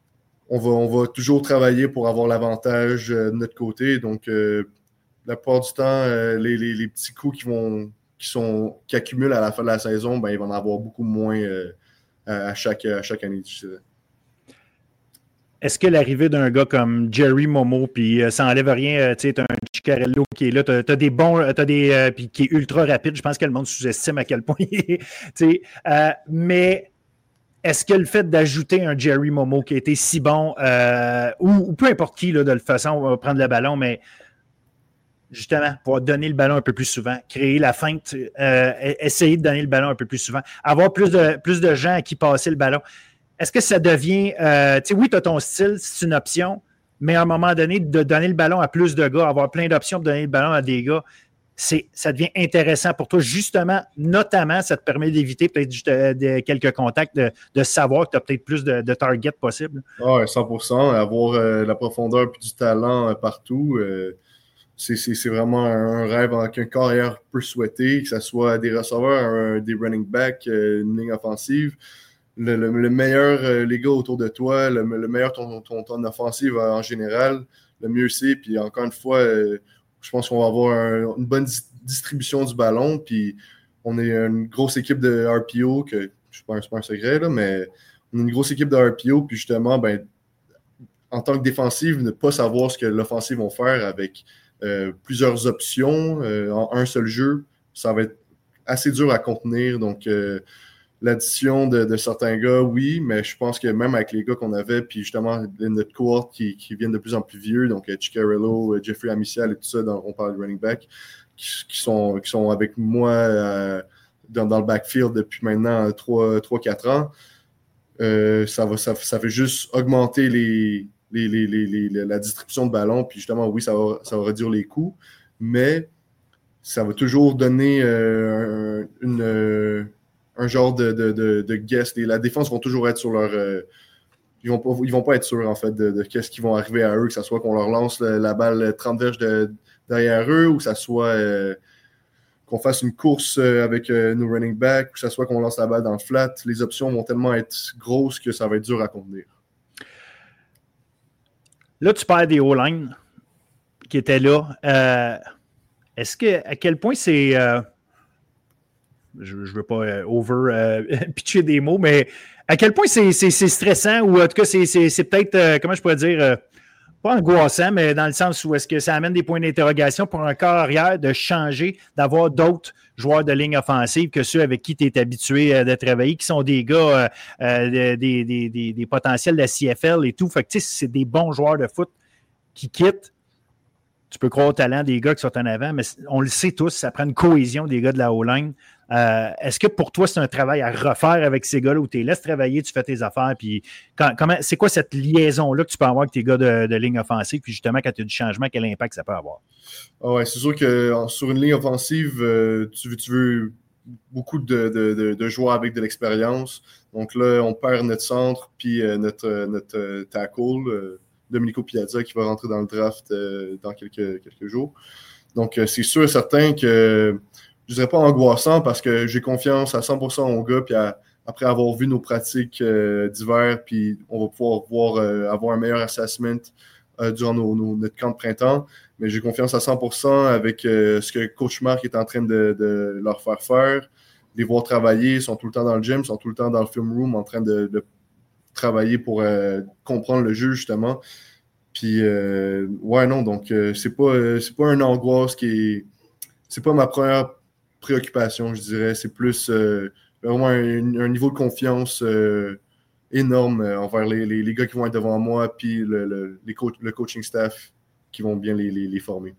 on va, on va toujours travailler pour avoir l'avantage euh, de notre côté. Donc, euh, la plupart du temps, euh, les, les, les petits coups qui vont qui sont qui accumulent à la fin de la saison, ben, ils vont en avoir beaucoup moins euh, à chaque, à chaque année. Est-ce que l'arrivée d'un gars comme Jerry Momo, puis euh, ça n'enlève rien, euh, tu sais, tu as un Ciccarello qui est là, tu as des bons, tu as des, euh, puis qui est ultra rapide, je pense que le monde sous-estime à quel point il est, tu sais, euh, mais est-ce que le fait d'ajouter un Jerry Momo qui a été si bon, euh, ou, ou peu importe qui, là, de toute façon, on va prendre le ballon, mais justement, pour donner le ballon un peu plus souvent, créer la feinte, euh, essayer de donner le ballon un peu plus souvent, avoir plus de, plus de gens à qui passer le ballon. Est-ce que ça devient, euh, tu sais, oui, tu as ton style, c'est une option, mais à un moment donné, de donner le ballon à plus de gars, avoir plein d'options pour donner le ballon à des gars, c'est, ça devient intéressant pour toi. Justement, notamment, ça te permet d'éviter peut-être juste de, de, quelques contacts, de, de savoir que tu as peut-être plus de, de targets possibles. Ah, cent pour cent. Avoir euh, la profondeur et du talent euh, partout, euh, c'est, c'est, c'est vraiment un rêve qu'un carrière peut souhaiter, que ce soit des receveurs, un, des running backs, euh, une ligne offensive. Le, le, le meilleur, euh, les gars autour de toi, le, le meilleur ton, ton, ton offensive en général, le mieux c'est. Puis encore une fois, euh, je pense qu'on va avoir un, une bonne dis- distribution du ballon. Puis on est une grosse équipe de R P O, que je ne sais pas un secret, là, mais on est une grosse équipe de R P O. Puis justement, ben, en tant que défensive, ne pas savoir ce que l'offensive va faire avec euh, plusieurs options euh, en un seul jeu, ça va être assez dur à contenir. Donc, euh, l'addition de, de certains gars, oui, mais je pense que même avec les gars qu'on avait, puis justement notre cohorte qui, qui viennent de plus en plus vieux, donc Ciccarello, Jeffrey Amicial et tout ça, dans, on parle de running back, qui, qui, sont, qui sont avec moi euh, dans, dans le backfield depuis maintenant trois quatre ans, euh, ça, va, ça, ça fait juste augmenter les, les, les, les, les, la distribution de ballon, puis justement, oui, ça va, ça va réduire les coûts, mais ça va toujours donner euh, un, une, euh, un genre de, de, de, de guess. Et la défense vont toujours être sur leur... Euh, ils vont pas, ils vont pas être sûrs, en fait, de, de qu'est-ce qui va arriver à eux, que ce soit qu'on leur lance la, la balle trente verges de, derrière eux, ou que ce soit euh, qu'on fasse une course avec euh, nos running backs, ou que ce soit qu'on lance la balle dans le flat. Les options vont tellement être grosses que ça va être dur à contenir. Là, tu perds des O-line qui étaient là. Euh, est-ce que, à quel point c'est... Euh, je ne veux pas euh, over euh, pitcher des mots, mais à quel point c'est, c'est, c'est stressant, ou en tout cas, c'est, c'est, c'est peut-être, euh, comment je pourrais dire, euh, pas angoissant, mais dans le sens où est-ce que ça amène des points d'interrogation pour un corps arrière de changer, d'avoir d'autres joueurs de ligne offensive que ceux avec qui tu es habitué euh, de travailler, qui sont des gars, euh, euh, des, des, des, des potentiels de la C F L et tout. Fait que, tu sais, c'est des bons joueurs de foot qui quittent. Tu peux croire au talent des gars qui sont en avant, mais on le sait tous, ça prend une cohésion des gars de la O-line. Euh, est-ce que pour toi, c'est un travail à refaire avec ces gars-là où tu les laisses travailler, tu fais tes affaires, puis quand, comment, c'est quoi cette liaison-là que tu peux avoir avec tes gars de, de ligne offensive, puis justement, quand tu as du changement, quel impact ça peut avoir? Ah ouais, c'est sûr que sur une ligne offensive, euh, tu, veux, tu veux beaucoup de, de, de, de joueurs avec de l'expérience. Donc là, on perd notre centre, puis euh, notre, notre euh, tackle, euh, Domenico Piazza, qui va rentrer dans le draft euh, dans quelques, quelques jours. Donc, euh, c'est sûr et certain que je ne dirais pas angoissant parce que j'ai confiance à cent pour cent aux gars, puis à, après avoir vu nos pratiques euh, d'hiver, puis on va pouvoir voir, euh, avoir un meilleur assessment euh, durant nos, nos, notre camp de printemps. Mais j'ai confiance à cent pour cent avec euh, ce que Coach Marc est en train de, de leur faire faire. Les voir travailler, ils sont tout le temps dans le gym, ils sont tout le temps dans le film room en train de, de travailler pour euh, comprendre le jeu, justement. Puis, euh, ouais, non, donc, euh, c'est pas, euh, c'est pas une angoisse qui est. C'est pas ma première préoccupation, je dirais. C'est plus euh, vraiment un, un niveau de confiance euh, énorme euh, envers les, les, les gars qui vont être devant moi, puis le, le, les coach, le coaching staff qui vont bien les, les, les former.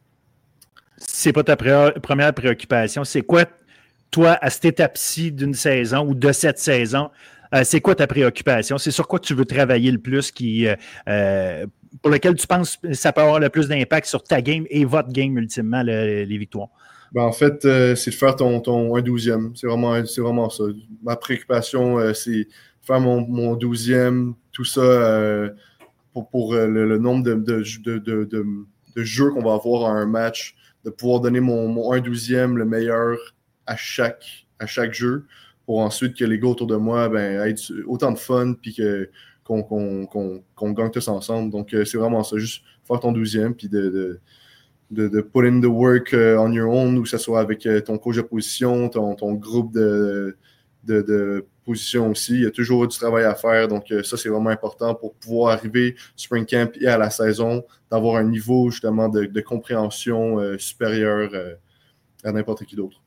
C'est pas ta pré- première préoccupation. C'est quoi, toi, à cette étape-ci d'une saison ou de cette saison, euh, c'est quoi ta préoccupation? C'est sur quoi tu veux travailler le plus, qui, euh, pour lequel tu penses que ça peut avoir le plus d'impact sur ta game et votre game, ultimement, le, les victoires? Ben, en fait, euh, c'est de faire ton, ton un douzième. C'est vraiment, c'est vraiment ça. Ma préoccupation, euh, c'est faire mon, mon douzième, tout ça euh, pour, pour euh, le, le nombre de, de, de, de, de, de jeux qu'on va avoir à un match, de pouvoir donner mon, mon un douzième le meilleur à chaque, à chaque jeu, pour ensuite que les gars autour de moi ben, aient autant de fun puis que, qu'on, qu'on, qu'on, qu'on gagne tous ensemble. Donc, euh, c'est vraiment ça, juste faire ton douzième puis de, de De, de put in the work uh, on your own, ou que ce soit avec uh, ton coach de position, ton, ton groupe de, de, de position aussi. Il y a toujours du travail à faire. Donc, uh, ça, c'est vraiment important pour pouvoir arriver spring camp et à la saison, d'avoir un niveau justement de, de compréhension uh, supérieur uh, à n'importe qui d'autre.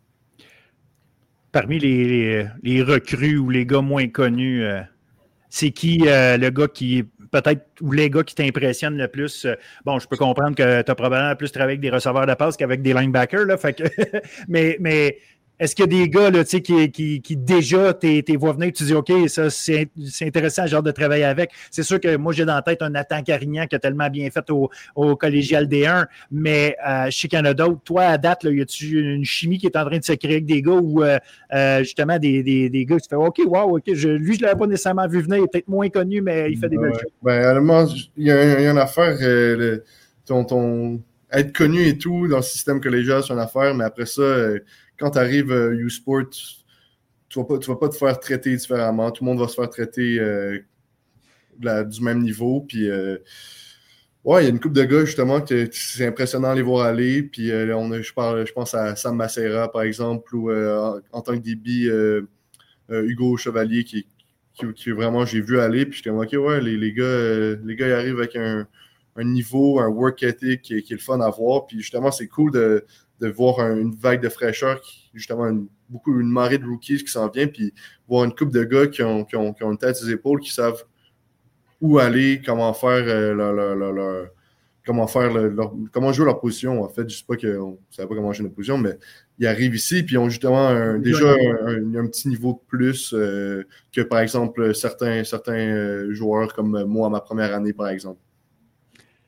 Parmi les, les, les recrues ou les gars moins connus, euh, c'est qui euh, le gars qui peut-être, ou les gars qui t'impressionnent le plus? Euh, bon, je peux comprendre que tu as probablement plus travaillé avec des receveurs de passe qu'avec des linebackers, là, fait que mais, mais est-ce qu'il y a des gars là, qui, qui, qui déjà t'es, t'es vois venir, tu dis OK, ça c'est, c'est intéressant, genre de travailler avec. C'est sûr que moi j'ai dans la tête un Nathan Carignan qui a tellement bien fait au, au collégial D un, mais euh, je sais qu'il y en a d'autres. Toi, à date, là, y a-tu une chimie qui est en train de se créer avec des gars ou euh, euh, justement des, des, des gars qui font OK, wow, OK, je, lui, je ne l'avais pas nécessairement vu venir, il est peut-être moins connu, mais il fait des ouais. belles choses. Ben, honnêtement, il y, y a une affaire, euh, le, ton, ton, être connu et tout dans le système collégial, c'est une affaire, mais après ça, euh, quand tu arrives à euh, U-Sport, tu ne vas, vas pas te faire traiter différemment. Tout le monde va se faire traiter euh, la, du même niveau. Puis, euh, ouais, il y a une couple de gars, justement, que c'est impressionnant de les voir aller. Puis, euh, on a, je, parle, je pense à Sam Macera, par exemple, ou euh, en, en tant que D B, euh, euh, Hugo Chevalier, qui, qui, qui vraiment j'ai vu aller. Puis, j'étais OK, ouais, les, les gars, euh, les gars ils arrivent avec un, un niveau, un work ethic qui, qui est le fun à voir. Puis, justement, c'est cool de. de voir un, une vague de fraîcheur, qui, justement une, beaucoup, une marée de rookies qui s'en vient, puis voir une couple de gars qui ont, qui ont, qui ont une tête sur les épaules, qui savent où aller, comment faire euh, leur, leur, leur, leur, comment faire leur, leur, comment jouer leur position. En fait, je ne sais pas qu'on ne savait pas comment jouer notre position, mais ils arrivent ici, puis ils ont justement un, déjà un, un, un petit niveau de plus euh, que, par exemple, certains, certains euh, joueurs comme moi à ma première année, par exemple.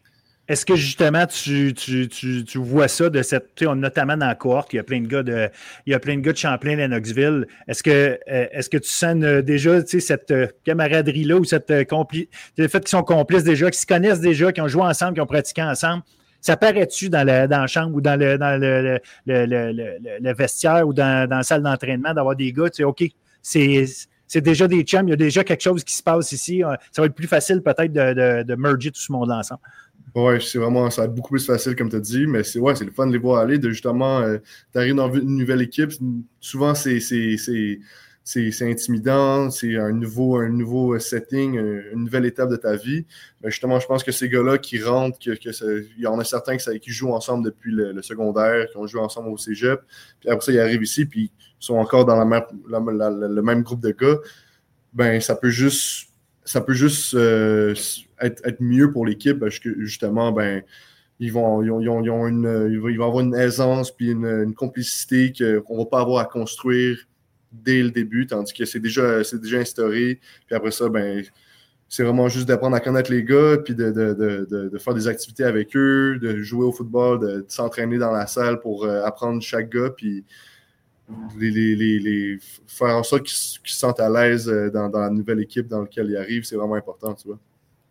Est-ce que justement tu, tu, tu, tu vois ça de cette. Tu sais, notamment dans la cohorte, il y a plein de gars de. Il y a plein de gars de Champlain, Lennoxville. Est-ce que euh, est-ce que tu sens euh, déjà cette euh, camaraderie-là ou cette euh, compli- le fait qu'ils sont complices déjà, qu'ils se connaissent déjà, qu'ils ont joué ensemble, qu'ils ont pratiqué ensemble? Ça paraît-tu dans, le, dans la chambre ou dans le, dans le, le, le, le, le vestiaire ou dans, dans la salle d'entraînement d'avoir des gars, tu sais, OK, c'est. C'est déjà des chums, il y a déjà quelque chose qui se passe ici. Ça va être plus facile peut-être de, de, de merger tout ce monde-là ensemble. Ouais, c'est vraiment, ça va être beaucoup plus facile, comme tu as dit, mais c'est ouais, c'est le fun de les voir aller, de justement, euh, t'arrives dans une nouvelle équipe, souvent c'est, c'est, c'est, c'est, c'est intimidant, c'est un nouveau, un nouveau setting, une nouvelle étape de ta vie. Mais justement, je pense que ces gars-là qui rentrent, que, que ça, il y en a certains qui, ça, qui jouent ensemble depuis le, le secondaire, qui ont joué ensemble au cégep, puis après ça, ils arrivent ici, puis ils sont encore dans la même, la, la, la, le même groupe de gars. Ben, ça peut juste, ça peut juste euh, être, être mieux pour l'équipe parce que justement, ben, ils vont, ils ont, ils ont, ils ont une, ils vont avoir une aisance puis une, une complicité qu'on ne va pas avoir à construire dès le début, tandis que c'est déjà, c'est déjà instauré. Puis après ça, ben, c'est vraiment juste d'apprendre à connaître les gars, puis de, de, de, de, de faire des activités avec eux, de jouer au football, de, de s'entraîner dans la salle pour euh, apprendre chaque gars, puis Les, les, les, les, faire en sorte qu'ils, qu'ils se sentent à l'aise dans, dans la nouvelle équipe dans laquelle ils arrivent, c'est vraiment important, tu vois.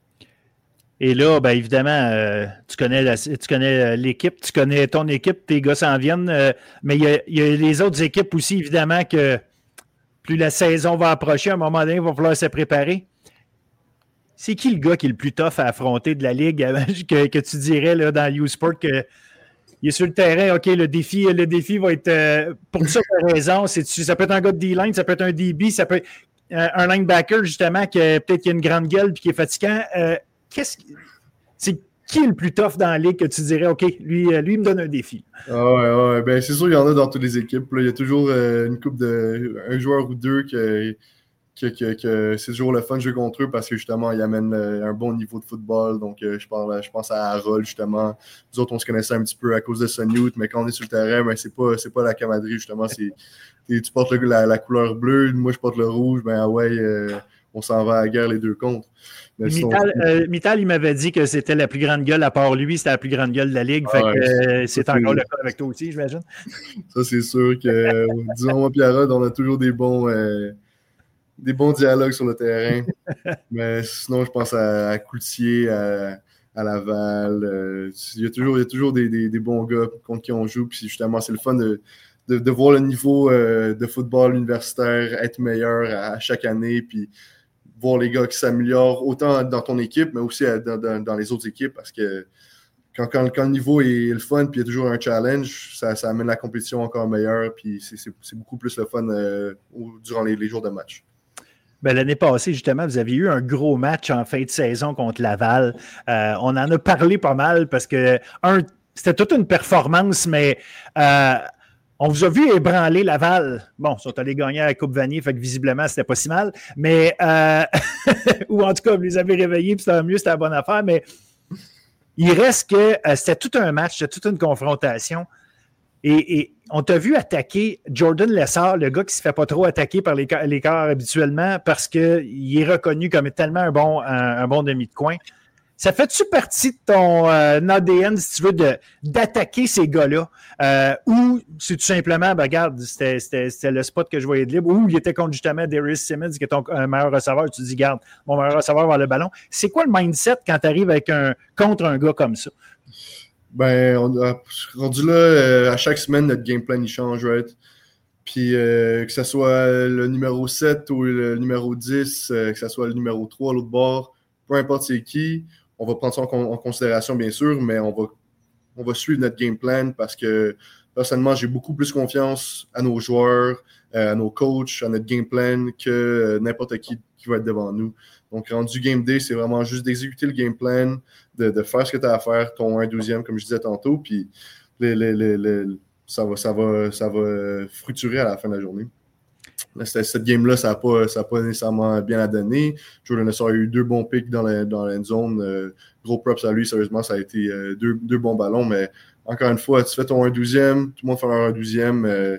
Et là, bien évidemment, euh, tu connais, la, tu connais l'équipe, tu connais ton équipe, tes gars s'en viennent, euh, mais il y, a, il y a les autres équipes aussi, évidemment, que plus la saison va approcher, à un moment donné, il va falloir se préparer. C'est qui le gars qui est le plus tough à affronter de la Ligue que, que tu dirais là, dans U-Sport que il est sur le terrain, OK, le défi, le défi va être euh, pour ça, tu as raison. C'est, ça peut être un gars de D-line, ça peut être un D B, ça peut être euh, un linebacker, justement, qui peut-être qui a une grande gueule et qui est fatigant. Euh, qu'est-ce, c'est qui est le plus tough dans la Ligue que tu dirais, OK, lui, euh, lui il me donne un défi? Ah ouais, ouais, ben c'est sûr, il y en a dans toutes les équipes. Là. Il y a toujours euh, une couple de. Un joueur ou deux que, que, que, que c'est toujours le fun de jouer contre eux parce que justement, ils amènent euh, un bon niveau de football. Donc, euh, je, parle, je pense à Harold, justement. Nous autres, on se connaissait un petit peu à cause de Son Youth, mais quand on est sur le terrain, ben, c'est pas, c'est pas la camaraderie, justement. C'est, tu portes le, la, la couleur bleue, moi je porte le rouge, ben ah ouais, euh, on s'en va à la guerre les deux contre. Mais Mittal, sinon, euh, Mittal, il m'avait dit que c'était la plus grande gueule, à part lui, c'était la plus grande gueule de la Ligue. Ah, fait que, euh, c'est, c'est encore le cas avec toi aussi, j'imagine. Ça, c'est sûr que, disons, moi et Harold, on a toujours des bons, euh, des bons dialogues sur le terrain. Mais sinon, je pense à, à Coutier, à, à Laval. Euh, il y a toujours, il y a toujours des, des, des bons gars contre qui on joue. Puis justement, c'est le fun de, de, de voir le niveau euh, de football universitaire être meilleur à, à chaque année. Puis voir les gars qui s'améliorent autant dans ton équipe, mais aussi à, dans, dans, dans les autres équipes. Parce que quand, quand, quand le niveau est le fun, puis il y a toujours un challenge, ça, ça amène la compétition encore meilleure. Puis c'est, c'est, c'est beaucoup plus le fun euh, durant les, les jours de match. Ben, l'année passée, justement, vous avez eu un gros match en fin de saison contre Laval. Euh, on en a parlé pas mal parce que, un, c'était toute une performance, mais euh, on vous a vu ébranler Laval. Bon, ils sont allés gagner à la Coupe Vanier, fait que visiblement, c'était pas si mal. Mais, euh, ou en tout cas, vous les avez réveillés, puis c'était mieux, c'était la bonne affaire. Mais il reste que euh, c'était tout un match, c'était toute une confrontation. Et, et on t'a vu attaquer Jordan Lessard, le gars qui ne se fait pas trop attaquer par les, les corps habituellement parce qu'il est reconnu comme tellement un bon, un, un bon demi de coin. Ça fait-tu partie de ton euh, A D N, si tu veux, de, d'attaquer ces gars-là? Euh, ou c'est tout simplement, ben, regarde, c'était, c'était, c'était le spot que je voyais de libre, ou il était contre justement Darius Simmons, qui est ton un meilleur receveur. Tu te dis, garde, mon meilleur receveur va le ballon. C'est quoi le mindset quand tu arrives avec un, contre un gars comme ça? Ben, on a rendu là, euh, à chaque semaine, notre game plan, il change, right? Puis euh, que ce soit le numéro sept ou le numéro dix, euh, que ce soit le numéro trois à l'autre bord, peu importe c'est qui, on va prendre ça en, en considération, bien sûr, mais on va, on va suivre notre game plan parce que, personnellement, j'ai beaucoup plus confiance à nos joueurs, euh, à nos coachs, à notre game plan que euh, n'importe qui qui va être devant nous. Donc, rendu game day, c'est vraiment juste d'exécuter le game plan, de, de faire ce que tu as à faire, ton un douzième, comme je disais tantôt, puis les, les, les, les, ça, va, ça, va, ça va fructurer à la fin de la journée. Là, cette game-là, ça n'a pas, pas nécessairement bien à donner. Jordan Lessard a eu deux bons picks dans la, dans la zone. Euh, gros props à lui, sérieusement, ça a été euh, deux, deux bons ballons, mais encore une fois, tu fais ton un douzième, tout le monde fait leur un douzième, euh,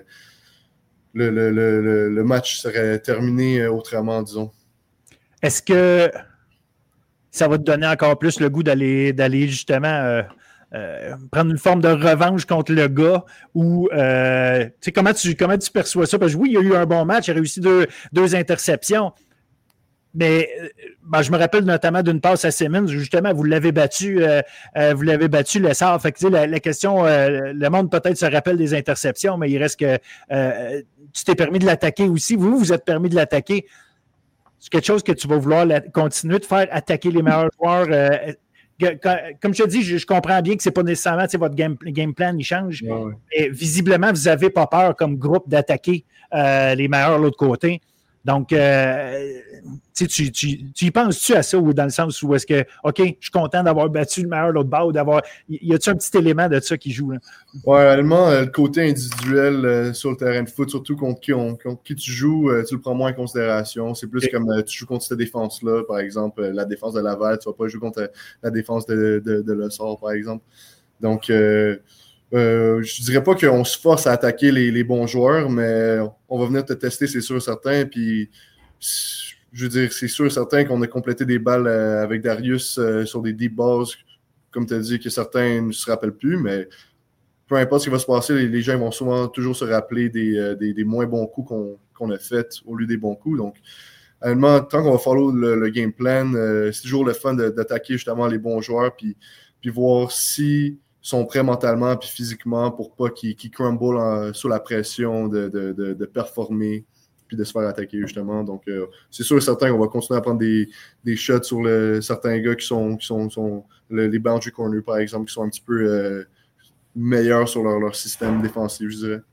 le, le, le, le match serait terminé autrement, disons. Est-ce que ça va te donner encore plus le goût d'aller, d'aller justement euh, euh, prendre une forme de revanche contre le gars ou euh, comment, tu, comment tu perçois ça? Parce que oui, il y a eu un bon match, il a réussi deux, deux interceptions. Mais ben, je me rappelle notamment d'une passe à Simmons, justement, vous l'avez battu, euh, euh, vous l'avez battu le sort. Fait que, la, la question, euh, le monde peut-être se rappelle des interceptions, mais il reste que euh, tu t'es permis de l'attaquer aussi. Vous, vous êtes permis de l'attaquer. C'est quelque chose que tu vas vouloir la, continuer de faire, attaquer les meilleurs joueurs. Euh, comme je te dis, je, je comprends bien que ce n'est pas nécessairement votre game, game plan, il change. Ouais, ouais. Mais visiblement, vous n'avez pas peur comme groupe d'attaquer euh, les meilleurs de l'autre côté. Donc, euh, tu, tu, tu y penses-tu à ça ou dans le sens où est-ce que, OK, je suis content d'avoir battu le meilleur de l'autre bord ou d'avoir. Y a-tu un petit élément de ça qui joue? Là? Ouais, réellement, le côté individuel euh, sur le terrain de foot, surtout contre qui, on, contre qui tu joues, euh, tu le prends moins en considération. C'est plus okay. comme euh, tu joues contre cette défense-là, par exemple, euh, la défense de Laval, tu ne vas pas jouer contre euh, la défense de, de, de Le Sort, par exemple. Donc, euh, Euh, je dirais pas qu'on se force à attaquer les, les bons joueurs, mais on va venir te tester, c'est sûr, certain. Puis, je veux dire, c'est sûr, certain qu'on a complété des balles euh, avec Darius euh, sur des deep balls, comme tu as dit, que certains ne se rappellent plus, mais peu importe ce qui va se passer, les, les gens vont souvent toujours se rappeler des, euh, des, des moins bons coups qu'on, qu'on a faits au lieu des bons coups. Donc, honnêtement, tant qu'on va follow le, le game plan, euh, c'est toujours le fun de, d'attaquer justement les bons joueurs, puis, puis voir si sont prêts mentalement puis physiquement pour pas qu'ils, qu'ils crumble en, sous la pression de, de, de, de performer puis de se faire attaquer justement. Donc, euh, c'est sûr et certain qu'on va continuer à prendre des, des shots sur le, certains gars qui sont, qui sont, sont le, les boundary corners, par exemple, qui sont un petit peu euh, meilleurs sur leur, leur système défensif, je dirais.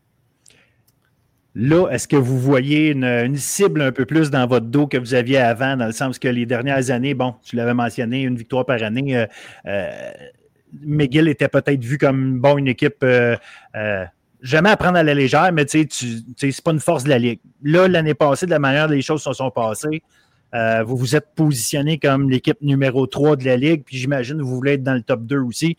Là, est-ce que vous voyez une, une cible un peu plus dans votre dos que vous aviez avant, dans le sens que les dernières années, bon, tu l'avais mentionné, une victoire par année, euh, euh, McGill était peut-être vu comme bon, une équipe euh, euh, jamais à prendre à la légère, mais tu sais, c'est pas une force de la Ligue. Là, l'année passée, de la manière dont les choses se sont passées, euh, vous vous êtes positionné comme l'équipe numéro trois de la Ligue, puis j'imagine que vous voulez être dans le top deux aussi.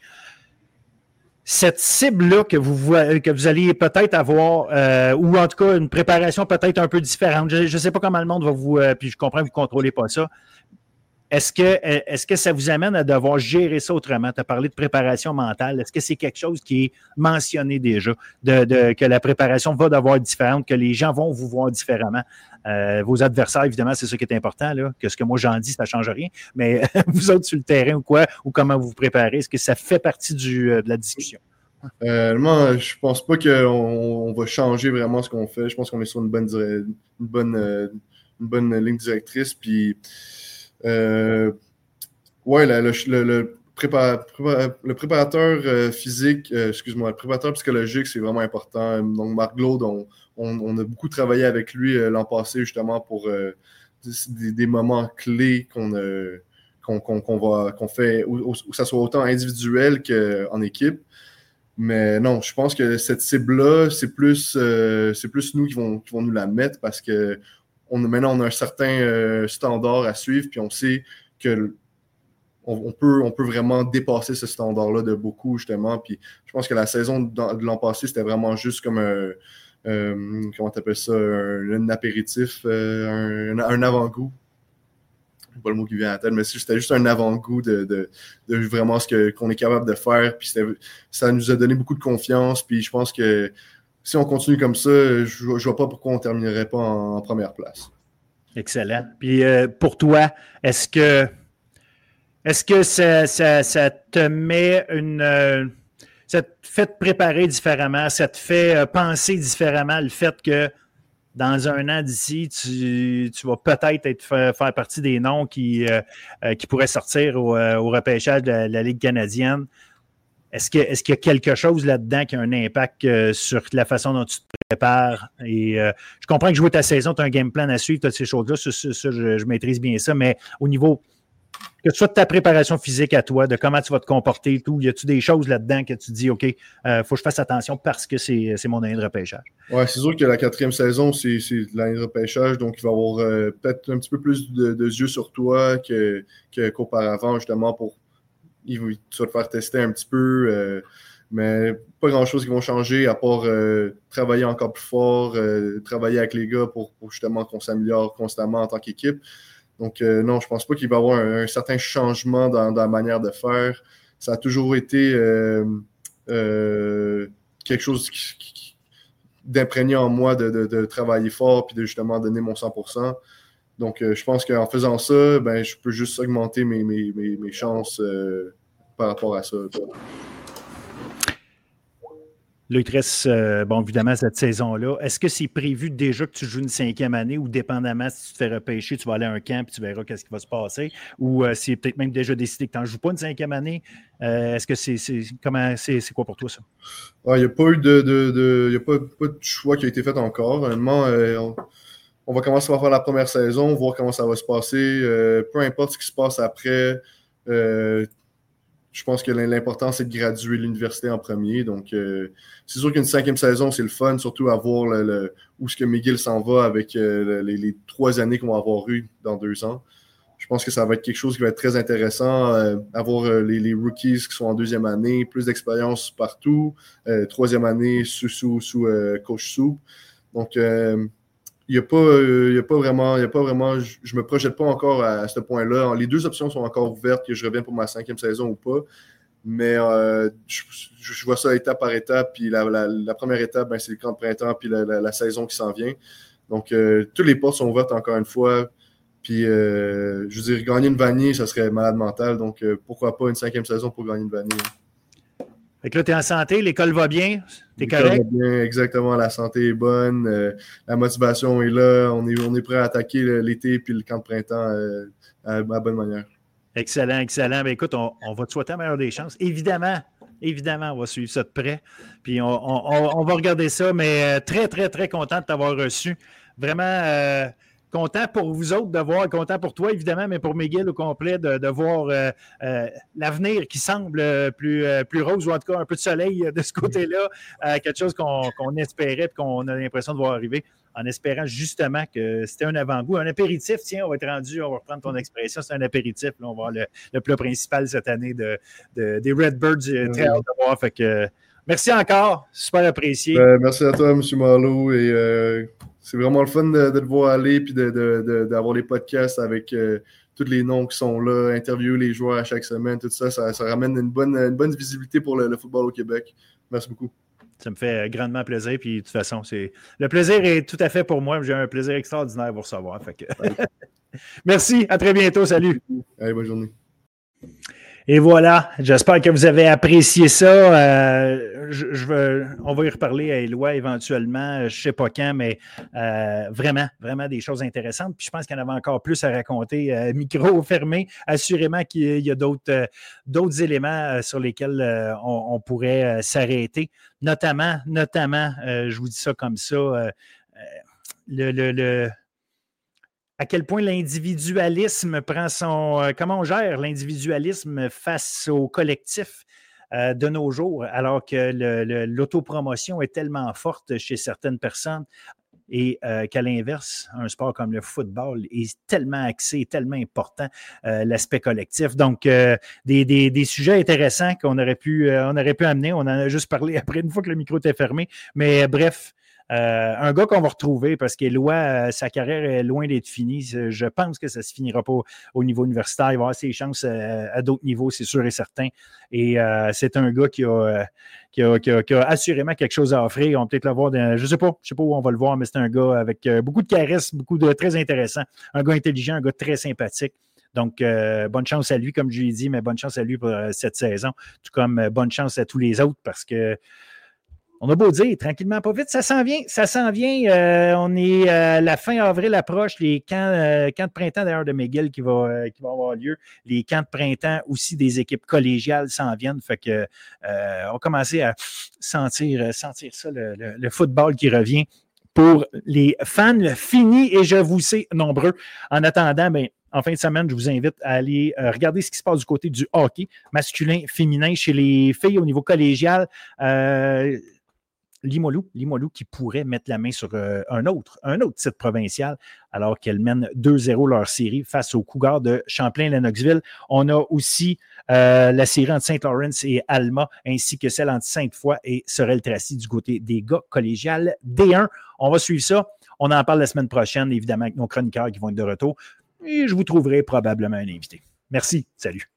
Cette cible-là que vous, que vous allez peut-être avoir, euh, ou en tout cas une préparation peut-être un peu différente, je ne sais pas comment le monde va vous, euh, puis je comprends que vous ne contrôlez pas ça. Est-ce que, est-ce que ça vous amène à devoir gérer ça autrement? Tu as parlé de préparation mentale. Est-ce que c'est quelque chose qui est mentionné déjà, de, de, que la préparation va devoir être différente, que les gens vont vous voir différemment? Euh, vos adversaires, évidemment, c'est ça qui est important, là, que ce que moi j'en dis, ça ne change rien. Mais vous autres sur le terrain ou quoi, ou comment vous vous préparez, est-ce que ça fait partie du, de la discussion? Euh, moi, je pense pas qu'on on va changer vraiment ce qu'on fait. Je pense qu'on est sur une bonne, une bonne, une bonne ligne directrice. Puis, Euh, ouais, le, le, le, prépa, prépa, le préparateur euh, physique, euh, excuse-moi, le préparateur psychologique, c'est vraiment important. Donc, Marc Glaude, on, on, on a beaucoup travaillé avec lui euh, l'an passé, justement, pour euh, des, des moments clés qu'on, euh, qu'on, qu'on, qu'on, va, qu'on fait, où, où ça soit autant individuel qu'en équipe. Mais non, je pense que cette cible-là, c'est plus, euh, c'est plus nous qui vont, qui vont nous la mettre parce que On, maintenant, on a un certain euh, standard à suivre, puis on sait que on, on, peut, on peut vraiment dépasser ce standard-là de beaucoup, justement. Puis je pense que la saison de, de l'an passé, c'était vraiment juste comme un, euh, comment tu appelles ça, un, un apéritif, euh, un, un avant-goût. Pas le mot qui vient à la tête, mais c'était juste un avant-goût de, de, de vraiment ce que, qu'on est capable de faire. Puis ça nous a donné beaucoup de confiance. Puis je pense que si on continue comme ça, je ne vois pas pourquoi on ne terminerait pas en, en première place. Excellent. Puis euh, pour toi, est-ce que est-ce que ça, ça, ça te met une euh, ça te fait te préparer différemment, ça te fait euh, penser différemment le fait que dans un an d'ici, tu, tu vas peut-être être, faire, faire partie des noms qui, euh, qui pourraient sortir au, au repêchage de la, la Ligue canadienne. Est-ce, que, est-ce qu'il y a quelque chose là-dedans qui a un impact euh, sur la façon dont tu te prépares? Et, euh, je comprends que jouer ta saison, tu as un game plan à suivre, tu as ces choses-là, ça, ça, ça je, je maîtrise bien ça, mais au niveau, que ce soit de ta préparation physique à toi, de comment tu vas te comporter, tout, y a-tu des choses là-dedans que tu dis, OK, il euh, faut que je fasse attention parce que c'est, c'est mon année de repêchage? Oui, c'est sûr que la quatrième saison, c'est, c'est l'année de repêchage, donc il va y avoir euh, peut-être un petit peu plus de, de yeux sur toi que, que, qu'auparavant, justement, pour il va, tu vas te faire tester un petit peu, euh, mais pas grand-chose qui vont changer à part euh, travailler encore plus fort, euh, travailler avec les gars pour, pour justement qu'on s'améliore constamment en tant qu'équipe. Donc, euh, non, je pense pas qu'il va y avoir un, un certain changement dans, dans la manière de faire. Ça a toujours été euh, euh, quelque chose qui, qui, d'imprégné en moi de, de, de travailler fort puis de justement donner mon cent pour cent. Donc, euh, je pense qu'en faisant ça, ben, je peux juste augmenter mes, mes, mes, mes chances euh, par rapport à ça. Là, il te reste, euh, bon, évidemment, cette saison-là. Est-ce que c'est prévu déjà que tu joues une cinquième année ou, dépendamment, si tu te fais repêcher, tu vas aller à un camp et tu verras qu'est-ce qui va se passer? Ou euh, c'est peut-être même déjà décidé que tu n'en joues pas une cinquième année? Euh, est-ce que c'est, c'est, comment, c'est, c'est quoi pour toi, ça? Il n'y a pas eu de, de, de, y a pas, pas de choix qui a été fait encore. Honnêtement, euh, on, on va commencer par faire la première saison, voir comment ça va se passer. Euh, peu importe ce qui se passe après, euh, je pense que l'important, c'est de graduer l'université en premier. Donc, euh, c'est sûr qu'une cinquième saison, c'est le fun, surtout à voir le, le, où est-ce que McGill s'en va avec euh, les, les trois années qu'on va avoir eues dans deux ans. Je pense que ça va être quelque chose qui va être très intéressant. Euh, avoir euh, les, les rookies qui sont en deuxième année, plus d'expérience partout. Euh, troisième année sous, sous, sous euh, coach Soup. Donc, euh, il n'y a pas, euh, y a pas vraiment, y a pas vraiment je, je me projette pas encore à, à ce point-là. Les deux options sont encore ouvertes, que je revienne pour ma cinquième saison ou pas. Mais euh, je, je vois ça étape par étape. Puis la, la, la première étape, ben, c'est le camp de printemps, puis la, la, la saison qui s'en vient. Donc, euh, toutes les portes sont ouvertes encore une fois. Puis, euh, je veux dire, gagner une vanille, ça serait malade mental. Donc, euh, pourquoi pas une cinquième saison pour gagner une vanille? Fait que là, tu es en santé, l'école va bien, tu es correct? L'école va bien, exactement. La santé est bonne, euh, la motivation est là. On est, on est prêt à attaquer l'été puis le camp de printemps euh, à, à bonne manière. Excellent, excellent. Bien, écoute, on, on va te souhaiter la meilleure des chances. Évidemment, évidemment, on va suivre ça de près. Puis, on, on, on va regarder ça, mais très, très, très content de t'avoir reçu. Vraiment... Euh, content pour vous autres de voir, content pour toi évidemment, mais pour McGill au complet, de, de voir euh, euh, l'avenir qui semble plus, euh, plus rose, ou en tout cas un peu de soleil de ce côté-là, euh, quelque chose qu'on, qu'on espérait et qu'on a l'impression de voir arriver, en espérant justement que c'était un avant-goût, un apéritif. Tiens, on va être rendu, on va reprendre ton expression, c'est un apéritif. Là, on va voir le, le plat principal cette année de, de, des Redbirds, mmh. Très hâte de voir. Fait que, merci encore, super apprécié. Euh, merci à toi, M. Marleau, et euh, c'est vraiment le fun de, de te voir aller puis de, de, de, d'avoir les podcasts avec euh, tous les noms qui sont là, interviewer les joueurs à chaque semaine, tout ça, ça, ça ramène une bonne, une bonne visibilité pour le, le football au Québec. Merci beaucoup. Ça me fait grandement plaisir, puis de toute façon, c'est le plaisir est tout à fait pour moi. J'ai un plaisir extraordinaire à vous recevoir. Fait que... Merci, à très bientôt, salut. Allez, bonne journée. Et voilà, j'espère que vous avez apprécié ça. Euh, je, je veux, on va y reparler à Éloi éventuellement, je ne sais pas quand, mais euh, vraiment, vraiment des choses intéressantes. Puis je pense qu'il y en avait encore plus à raconter. Euh, micro fermé, assurément qu'il y a d'autres, euh, d'autres éléments sur lesquels euh, on, on pourrait euh, s'arrêter. Notamment, notamment, euh, je vous dis ça comme ça, euh, le... le, le à quel point l'individualisme prend son... Euh, comment on gère l'individualisme face au collectif euh, de nos jours, alors que le, le, l'autopromotion est tellement forte chez certaines personnes et euh, qu'à l'inverse, un sport comme le football est tellement axé, tellement important, euh, l'aspect collectif. Donc, euh, des, des, des sujets intéressants qu'on aurait pu, euh, on aurait pu amener. On en a juste parlé après, une fois que le micro était fermé. Mais bref, Euh, un gars qu'on va retrouver parce qu'Éloi, euh, sa carrière est loin d'être finie. Je pense que ça ne se finira pas au, au niveau universitaire. Il va avoir ses chances euh, à d'autres niveaux, c'est sûr et certain. Et euh, c'est un gars qui a, euh, qui, a, qui, a, qui a assurément quelque chose à offrir. On va peut-être le voir, dans, je ne sais pas, je sais pas où on va le voir, mais c'est un gars avec euh, beaucoup de charisme, beaucoup de très intéressant. Un gars intelligent, un gars très sympathique. Donc, euh, bonne chance à lui, comme je l'ai dit, mais bonne chance à lui pour euh, cette saison. Tout comme euh, bonne chance à tous les autres parce que on a beau dire, tranquillement, pas vite, ça s'en vient, ça s'en vient. Euh, on est euh, la fin avril approche, les camps, euh, camps de printemps d'ailleurs de McGill qui va, euh, qui va avoir lieu. Les camps de printemps aussi des équipes collégiales s'en viennent. Fait que euh, on va commencer à sentir, sentir ça, le, le, le football qui revient pour les fans finis et je vous sais nombreux. En attendant, bien, en fin de semaine, je vous invite à aller euh, regarder ce qui se passe du côté du hockey masculin, féminin, chez les filles au niveau collégial. Euh, Limoilou, Limoilou qui pourrait mettre la main sur euh, un autre, un autre titre provincial alors qu'elle mène deux zéro leur série face aux Cougars de Champlain-Lennoxville. On a aussi euh, la série entre Saint-Laurent et Alma, ainsi que celle entre Sainte-Foy et Sorel-Tracy du côté des gars collégiales D un. On va suivre ça. On en parle la semaine prochaine, évidemment, avec nos chroniqueurs qui vont être de retour. et je vous trouverai probablement un invité. Merci. Salut.